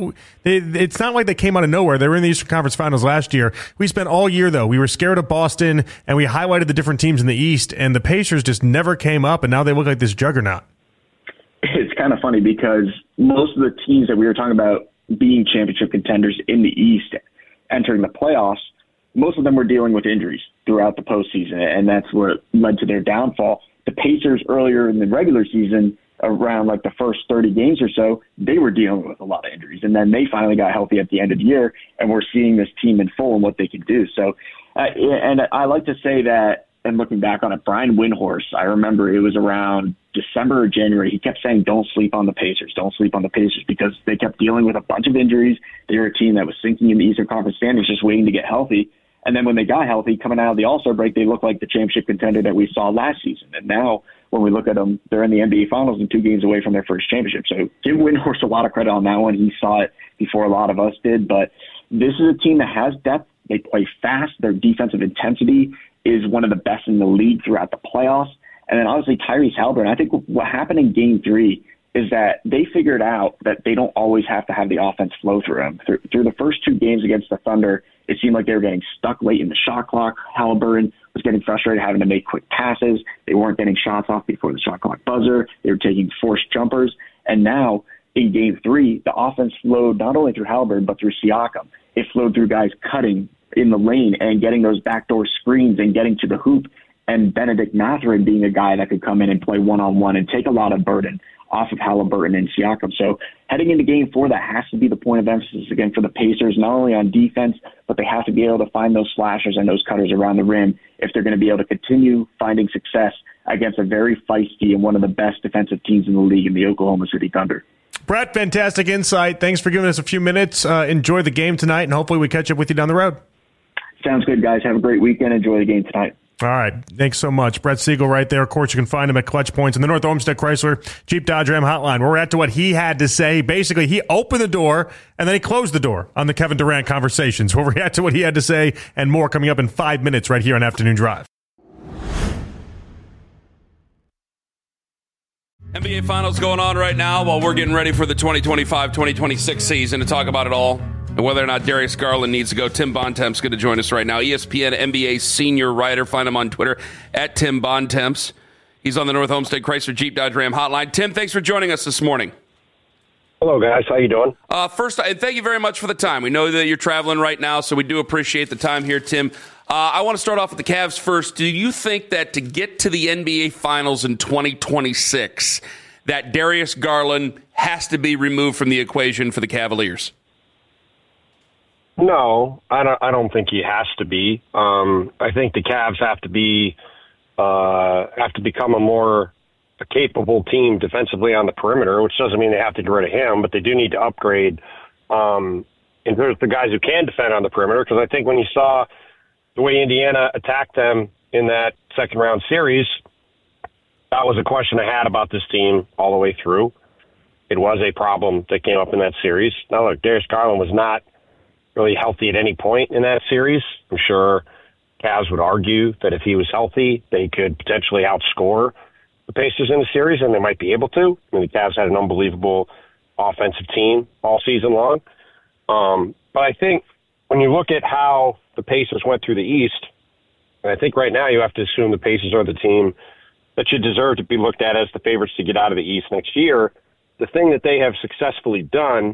H: It's not like they came out of nowhere. They were in the Eastern Conference Finals last year. We spent all year, though. We were scared of Boston, and we highlighted the different teams in the East, and the Pacers just never came up, and now they look like this juggernaut.
T: It's kind of funny because most of the teams that we were talking about being championship contenders in the East entering the playoffs, most of them were dealing with injuries throughout the postseason, and that's what led to their downfall. The Pacers earlier in the regular season, around like the first 30 games or so, they were dealing with a lot of injuries, and then they finally got healthy at the end of the year, and we're seeing this team in full and what they can do. So, and I like to say that, and looking back on it, Brian Windhorst, I remember it was around December or January, he kept saying, don't sleep on the Pacers, don't sleep on the Pacers, because they kept dealing with a bunch of injuries. They were a team that was sinking in the Eastern Conference standings, just waiting to get healthy. And then when they got healthy, coming out of the All-Star break, they looked like the championship contender that we saw last season. And now when we look at them, they're in the NBA Finals and 2 games away from their first championship. So give Windhorst a lot of credit on that one. He saw it before a lot of us did. But this is a team that has depth. They play fast. Their defensive intensity is one of the best in the league throughout the playoffs. And then obviously Tyrese Haliburton. I think what happened in Game 3 is that they figured out that they don't always have to have the offense flow through them. Through the first two games against the Thunder, it seemed like they were getting stuck late in the shot clock. Halliburton was getting frustrated having to make quick passes. They weren't getting shots off before the shot clock buzzer. They were taking forced jumpers. And now in Game 3, the offense flowed not only through Halliburton but through Siakam. It flowed through guys cutting in the lane and getting those backdoor screens and getting to the hoop, and Benedict Mathurin being a guy that could come in and play one-on-one and take a lot of burden off of Halliburton and Siakam. So heading into Game 4, that has to be the point of emphasis again for the Pacers, not only on defense, but they have to be able to find those slashers and those cutters around the rim if they're going to be able to continue finding success against a very feisty and one of the best defensive teams in the league in the Oklahoma City Thunder.
H: Brett, fantastic insight. Thanks for giving us a few minutes. Enjoy the game tonight, and hopefully we catch up with you down the road.
T: Sounds good, guys. Have a great weekend. Enjoy the game tonight.
H: All right. Thanks so much. Brett Siegel right there. Of course, you can find him at Clutch Points in the North Olmsted Chrysler Jeep Dodge Ram hotline. We're at to what he had to say. Basically, he opened the door and then he closed the door on the Kevin Durant conversations. We'll react to what he had to say and more coming up in 5 minutes right here on Afternoon Drive.
L: NBA Finals going on right now while we're getting ready for the 2025-2026 season. To talk about it all and whether or not Darius Garland needs to go, Tim Bontemps going to join us right now. ESPN NBA senior writer. Find him on Twitter at Tim Bontemps. He's on the North Olmsted Chrysler Jeep Dodge Ram hotline. Tim, thanks for joining us this morning.
U: Hello, guys. How you doing?
L: First, thank you very much for the time. We know that you're traveling right now, so we do appreciate the time here, Tim. I want to start off with the Cavs first. Do you think that to get to the NBA Finals in 2026, that Darius Garland has to be removed from the equation for the Cavaliers?
U: No, I don't think he has to be. I think the Cavs have to become a more capable team defensively on the perimeter, which doesn't mean they have to get rid of him, but they do need to upgrade in terms of the guys who can defend on the perimeter. Because I think when you saw the way Indiana attacked them in that second round series, that was a question I had about this team all the way through. It was a problem that came up in that series. Now, look, Darius Garland was not really healthy at any point in that series. I'm sure Cavs would argue that if he was healthy, they could potentially outscore the Pacers in the series, and they might be able to. I mean, the Cavs had an unbelievable offensive team all season long. But I think when you look at how the Pacers went through the East, and I think right now you have to assume the Pacers are the team that should deserve to be looked at as the favorites to get out of the East next year. The thing that they have successfully done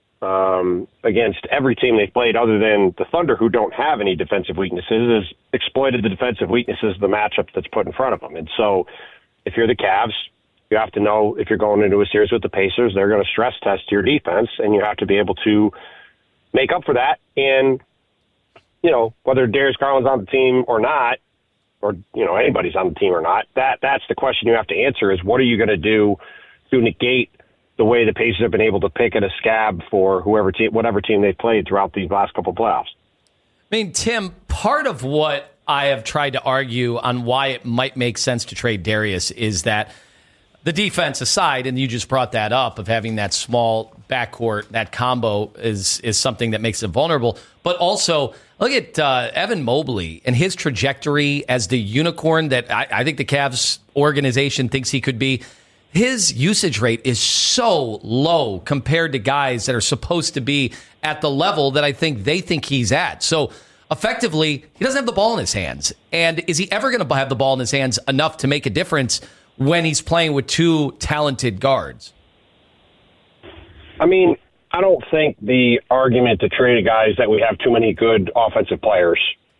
U: against every team they've played other than the Thunder, who don't have any defensive weaknesses, is exploited the defensive weaknesses of the matchup that's put in front of them. And so if you're the Cavs, you have to know if you're going into a series with the Pacers, they're going to stress test your defense, and you have to be able to make up for that. And, you know, whether Darius Garland's on the team or not, or, you know, anybody's on the team or not, that's the question you have to answer is what are you going to do to negate the way the Pacers have been able to pick at a scab for whatever team they've played throughout these last couple of playoffs.
N: I mean, Tim, part of what I have tried to argue on why it might make sense to trade Darius is that the defense aside, and you just brought that up, of having that small backcourt, that combo is something that makes it vulnerable. But also, look at Evan Mobley and his trajectory as the unicorn that I think the Cavs organization thinks he could be. His usage rate is so low compared to guys that are supposed to be at the level that I think they think he's at. So effectively, he doesn't have the ball in his hands. And is he ever going to have the ball in his hands enough to make a difference when he's playing with two talented guards?
U: I mean, I don't think the argument to trade a guy is that we have too many good offensive players.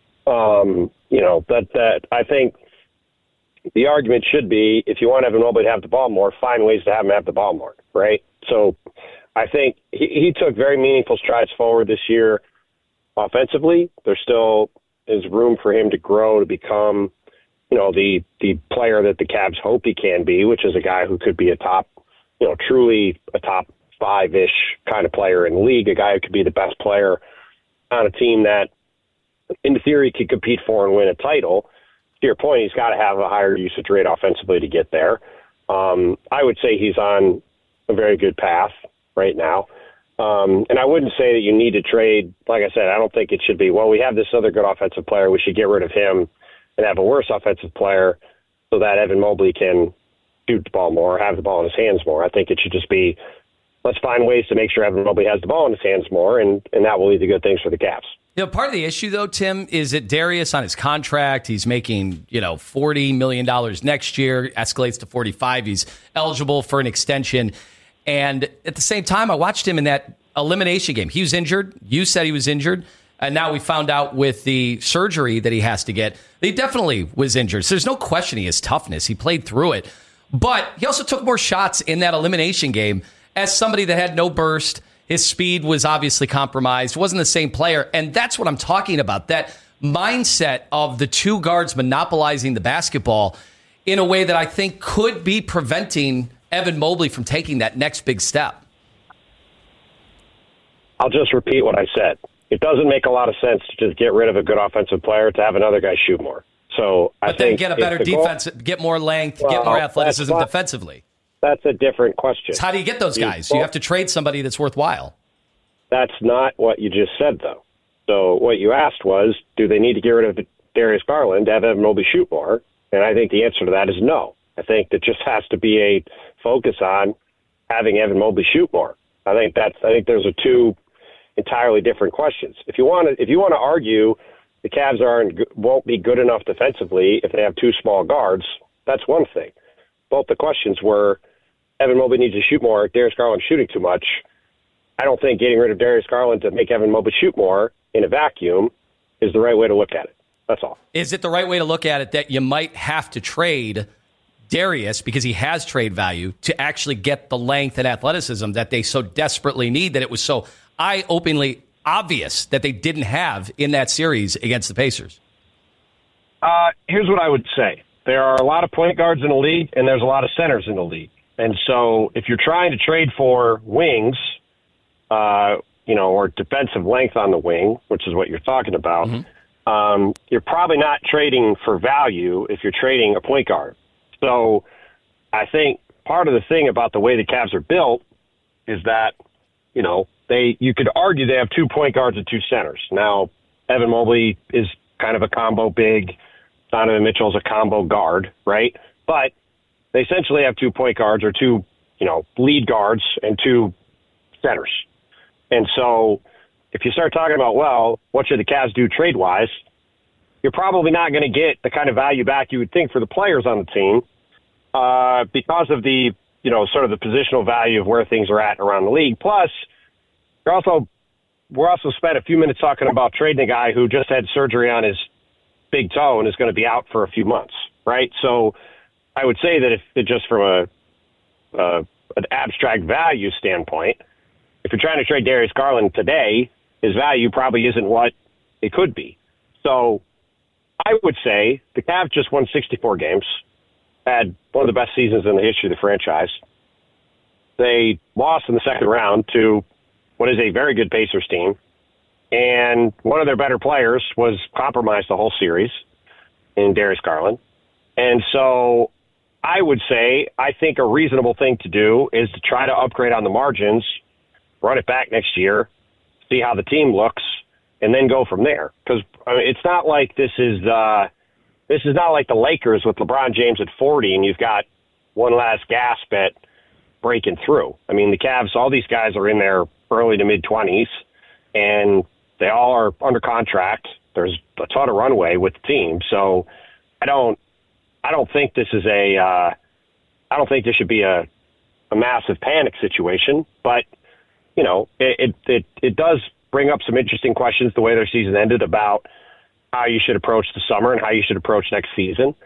U: That I think the argument should be if you want Evan Mobley to have the ball more, find ways to have him have the ball more, right? So I think he took very meaningful strides forward this year offensively. There still is room for him to grow to become, you know, the player that the Cavs hope he can be, which is a guy who could be a top, you know, truly a top five-ish kind of player in the league, a guy who could be the best player on a team that, in theory, could compete for and win a title. To your point, he's got to have a higher usage rate offensively to get there. I would say he's on a very good path right now. And I wouldn't say that you need to trade. Like I said, I don't think it should be, well, we have this other good offensive player, we should get rid of him and have a worse offensive player so that Evan Mobley can shoot the ball more, have the ball in his hands more. I think it should just be, let's find ways to make sure Evan Mobley has the ball in his hands more, and that will lead to good things for the Cavs.
N: Part of the issue, though, Tim, is that Darius on his contract, he's making, $40 million next year, escalates to 45. He's eligible for an extension. And at the same time, I watched him in that elimination game. He was injured. You said he was injured. And now we found out with the surgery that he has to get, he definitely was injured. So there's no questioning his toughness. He played through it. But he also took more shots in that elimination game as somebody that had no burst. His speed was obviously compromised, wasn't the same player. And that's what I'm talking about, that mindset of the two guards monopolizing the basketball in a way that I think could be preventing Evan Mobley from taking that next big step.
U: I'll just repeat what I said. It doesn't make a lot of sense to just get rid of a good offensive player to have another guy shoot more. So
N: but then get a better defense, get more length, get more athleticism defensively.
U: That's a different question.
N: So how do you get those guys? You have to trade somebody that's worthwhile.
U: That's not what you just said, though. So what you asked was, do they need to get rid of Darius Garland to have Evan Mobley shoot more? And I think the answer to that is no. I think that just has to be a focus on having Evan Mobley shoot more. I think those are two entirely different questions. If you want to argue the Cavs won't be good enough defensively if they have two small guards, that's one thing. Both the questions were Evan Mobley needs to shoot more, Darius Garland shooting too much. I don't think getting rid of Darius Garland to make Evan Mobley shoot more in a vacuum is the right way to look at it. That's all.
N: Is it the right way to look at it that you might have to trade Darius, because he has trade value, to actually get the length and athleticism that they so desperately need, that it was so eye-openingly obvious that they didn't have in that series against the Pacers?
U: Here's what I would say. There are a lot of point guards in the league, and there's a lot of centers in the league. And so if you're trying to trade for wings, or defensive length on the wing, which is what you're talking about, you're probably not trading for value if you're trading a point guard. So I think part of the thing about the way the Cavs are built is that, you could argue they have 2 point guards and 2 centers. Now, Evan Mobley is kind of a combo big. Donovan Mitchell's a combo guard, right? But they essentially have 2 point guards or 2, lead guards and 2 centers. And so if you start talking about, well, what should the Cavs do trade-wise, you're probably not going to get the kind of value back you would think for the players on the team because of the, sort of the positional value of where things are at around the league. Plus, we're also spent a few minutes talking about trading a guy who just had surgery on his big toe and is going to be out for a few months, right? So I would say that if it just from an abstract value standpoint, if you're trying to trade Darius Garland today, his value probably isn't what it could be. So I would say the Cavs just won 64 games, had one of the best seasons in the history of the franchise. They lost in the second round to what is a very good Pacers team, and one of their better players was compromised the whole series in Darius Garland. And so I would say I think a reasonable thing to do is to try to upgrade on the margins, run it back next year, see how the team looks, and then go from there. Because it's not like this is not like the Lakers with LeBron James at 40 and you've got one last gasp at breaking through. I mean, the Cavs, all these guys are in their early to mid-20s, and they all are under contract. There's a ton of runway with the team. So I don't think this is I don't think this should be a massive panic situation, but it does bring up some interesting questions the way their season ended about how you should approach the summer and how you should approach next season.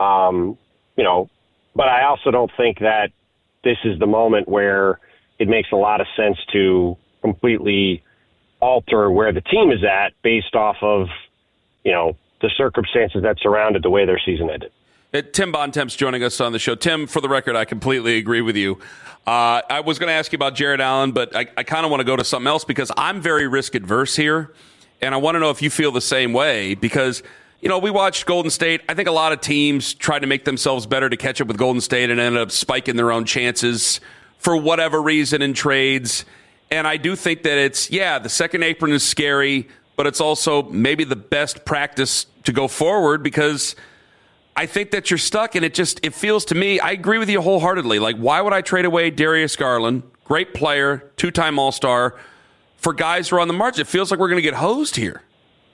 U: But I also don't think that this is the moment where it makes a lot of sense to completely alter where the team is at based off of, the circumstances that surrounded the way their season ended.
L: Tim Bontemps joining us on the show. Tim, for the record, I completely agree with you. I was going to ask you about Jarrett Allen, but I kind of want to go to something else because I'm very risk adverse here, and I want to know if you feel the same way because, we watched Golden State. I think a lot of teams tried to make themselves better to catch up with Golden State and ended up spiking their own chances for whatever reason in trades. And I do think that the second apron is scary, but it's also maybe the best practice to go forward because I think that you're stuck, and it feels to me, I agree with you wholeheartedly. Like, why would I trade away Darius Garland, great player, 2-time All-Star, for guys who are on the margin? It feels like we're going to get hosed here.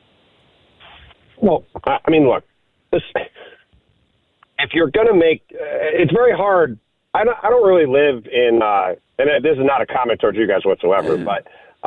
U: Well, I mean, look, if you're going to make, it's very hard. I don't really live in, and this is not a comment towards you guys whatsoever, but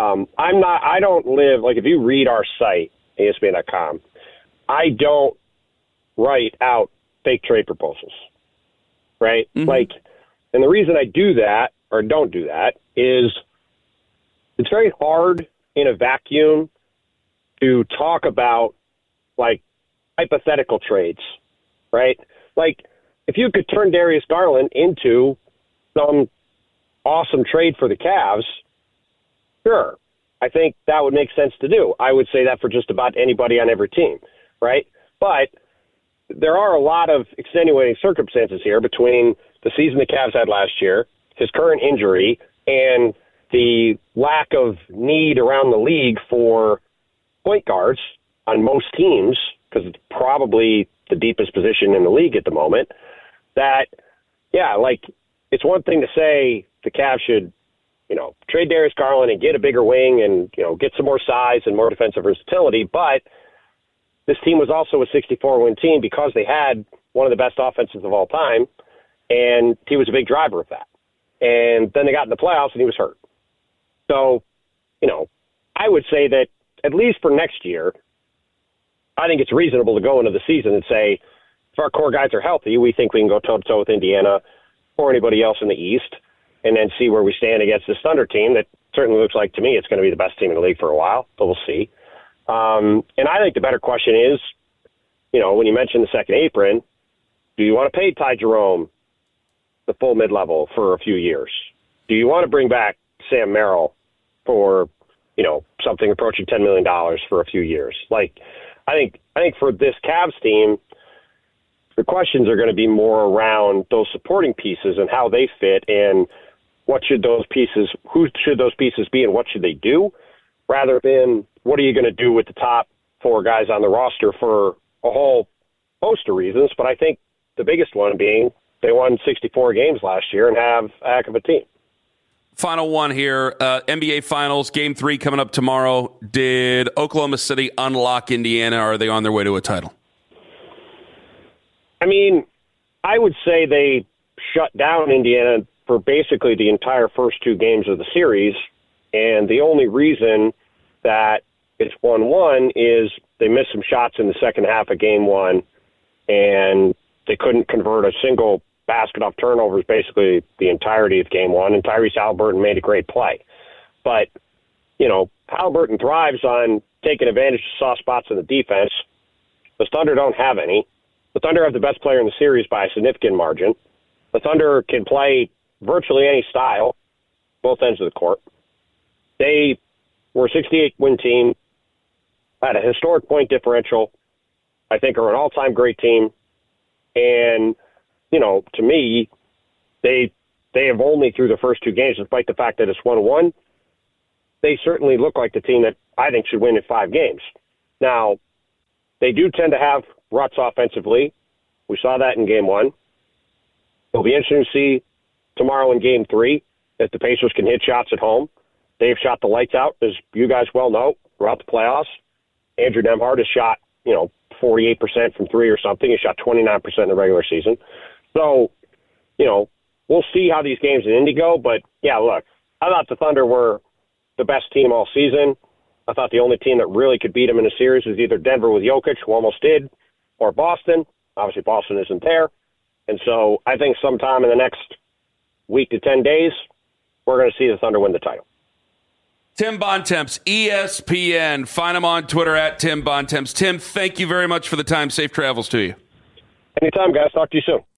U: I don't live, like if you read our site, ESPN.com, I don't write out fake trade proposals, right?
L: Mm-hmm.
U: Like, and the reason I do that or don't do that is it's very hard in a vacuum to talk about like hypothetical trades, right? Like if you could turn Darius Garland into some awesome trade for the Cavs, sure. I think that would make sense to do. I would say that for just about anybody on every team, right? But there are a lot of extenuating circumstances here between the season the Cavs had last year, his current injury, and the lack of need around the league for point guards on most teams, because it's probably the deepest position in the league at the moment, that, yeah, like, it's one thing to say the Cavs should, trade Darius Garland and get a bigger wing and, get some more size and more defensive versatility, but this team was also a 64-win team because they had one of the best offenses of all time, and he was a big driver of that. And then they got in the playoffs, and he was hurt. So, I would say that at least for next year, I think it's reasonable to go into the season and say, if our core guys are healthy, we think we can go toe-to-toe with Indiana or anybody else in the East, and then see where we stand against this Thunder team that certainly looks like, to me, it's going to be the best team in the league for a while, but we'll see. And I think the better question is, when you mentioned the second apron, do you want to pay Ty Jerome the full mid-level for a few years? Do you want to bring back Sam Merrill for, something approaching $10 million for a few years? Like, I think for this Cavs team, the questions are going to be more around those supporting pieces and how they fit and who should those pieces be and what should they do, rather than what are you going to do with the top four guys on the roster for a whole host of reasons. But I think the biggest one being they won 64 games last year and have a heck of a team.
L: Final one here. NBA Finals, Game 3 coming up tomorrow. Did Oklahoma City unlock Indiana, or are they on their way to a title?
U: I mean, I would say they shut down Indiana for basically the entire first two games of the series, and the only reason that it's 1-1 is they missed some shots in the second half of Game 1, and they couldn't convert a single basket off turnovers basically the entirety of Game 1, and Tyrese Haliburton made a great play. But, Haliburton thrives on taking advantage of soft spots in the defense. The Thunder don't have any. The Thunder have the best player in the series by a significant margin. The Thunder can play virtually any style, both ends of the court. They were a 68-win team, had a historic point differential, I think are an all-time great team. And, to me, they have only through the first two games, despite the fact that it's 1-1, they certainly look like the team that I think should win in 5 games. Now, they do tend to have ruts offensively. We saw that in Game 1. It'll be interesting to see tomorrow in Game 3 if the Pacers can hit shots at home. They've shot the lights out, as you guys well know, throughout the playoffs. Andrew Nembhard has shot, 48% from 3 or something. He shot 29% in the regular season. So, we'll see how these games in Indy go. But, yeah, look, I thought the Thunder were the best team all season. I thought the only team that really could beat them in a series was either Denver with Jokic, who almost did, or Boston. Obviously, Boston isn't there. And so I think sometime in the next week to 10 days, we're going to see the Thunder win the title.
L: Tim Bontemps, ESPN. Find him on Twitter at Tim Bontemps. Tim, thank you very much for the time. Safe travels to you.
U: Anytime, guys. Talk to you soon.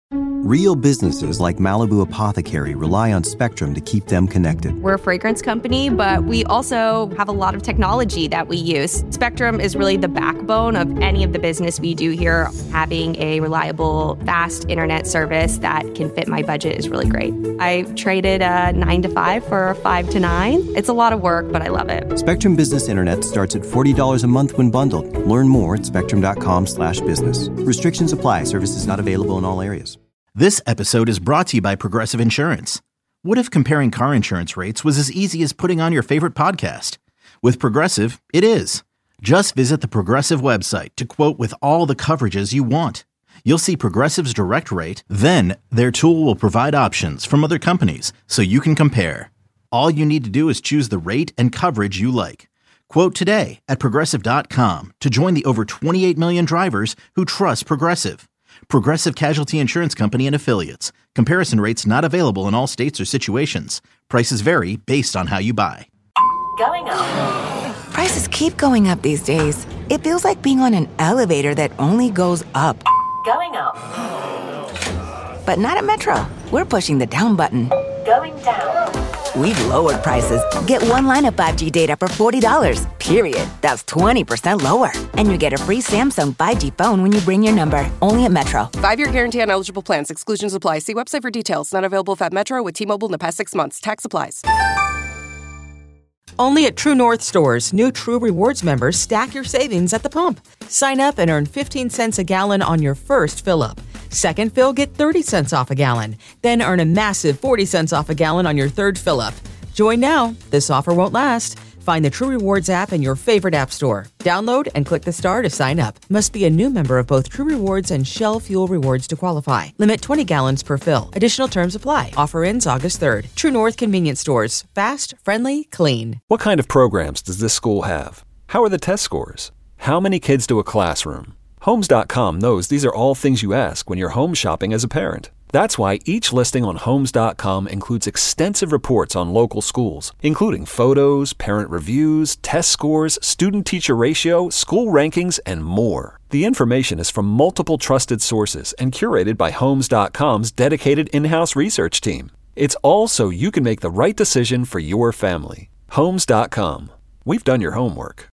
A: Real businesses like Malibu Apothecary rely on Spectrum to keep them connected.
B: We're a fragrance company, but we also have a lot of technology that we use. Spectrum is really the backbone of any of the business we do here. Having a reliable, fast internet service that can fit my budget is really great. I traded a 9 to 5 for a 5 to 9. It's a lot of work, but I love it.
A: Spectrum Business Internet starts at $40 a month when bundled. Learn more at spectrum.com/business. Restrictions apply. Services not available in all areas.
C: This episode is brought to you by Progressive Insurance. What if comparing car insurance rates was as easy as putting on your favorite podcast? With Progressive, it is. Just visit the Progressive website to quote with all the coverages you want. You'll see Progressive's direct rate, then their tool will provide options from other companies so you can compare. All you need to do is choose the rate and coverage you like. Quote today at Progressive.com to join the over 28 million drivers who trust Progressive. Progressive Casualty Insurance Company and Affiliates. Comparison rates not available in all states or situations. Prices vary based on how you buy.
D: Going up.
E: Prices keep going up these days. It feels like being on an elevator that only goes up.
D: Going up.
E: But not at Metro. We're pushing the down button.
D: Going down.
E: We've lowered prices. Get one line of 5G data for $40, period. That's 20% lower. And you get a free Samsung 5G phone when you bring your number. Only at Metro.
F: 5-year guarantee on eligible plans. Exclusions apply. See website for details. Not available at Metro with T-Mobile in the past 6 months. Tax applies.
J: Only at True North stores, new True Rewards members stack your savings at the pump. Sign up and earn 15 cents a gallon on your first fill-up. Second fill, get 30 cents off a gallon. Then earn a massive 40 cents off a gallon on your third fill-up. Join now. This offer won't last. Find the True Rewards app in your favorite app store. Download and click the star to sign up. Must be a new member of both True Rewards and Shell Fuel Rewards to qualify. Limit 20 gallons per fill. Additional terms apply. Offer ends August 3rd. True North Convenience Stores. Fast, friendly, clean.
V: What kind of programs does this school have? How are the test scores? How many kids do a classroom? Homes.com knows these are all things you ask when you're home shopping as a parent. That's why each listing on Homes.com includes extensive reports on local schools, including photos, parent reviews, test scores, student-teacher ratio, school rankings, and more. The information is from multiple trusted sources and curated by Homes.com's dedicated in-house research team. It's all so you can make the right decision for your family. Homes.com. We've done your homework.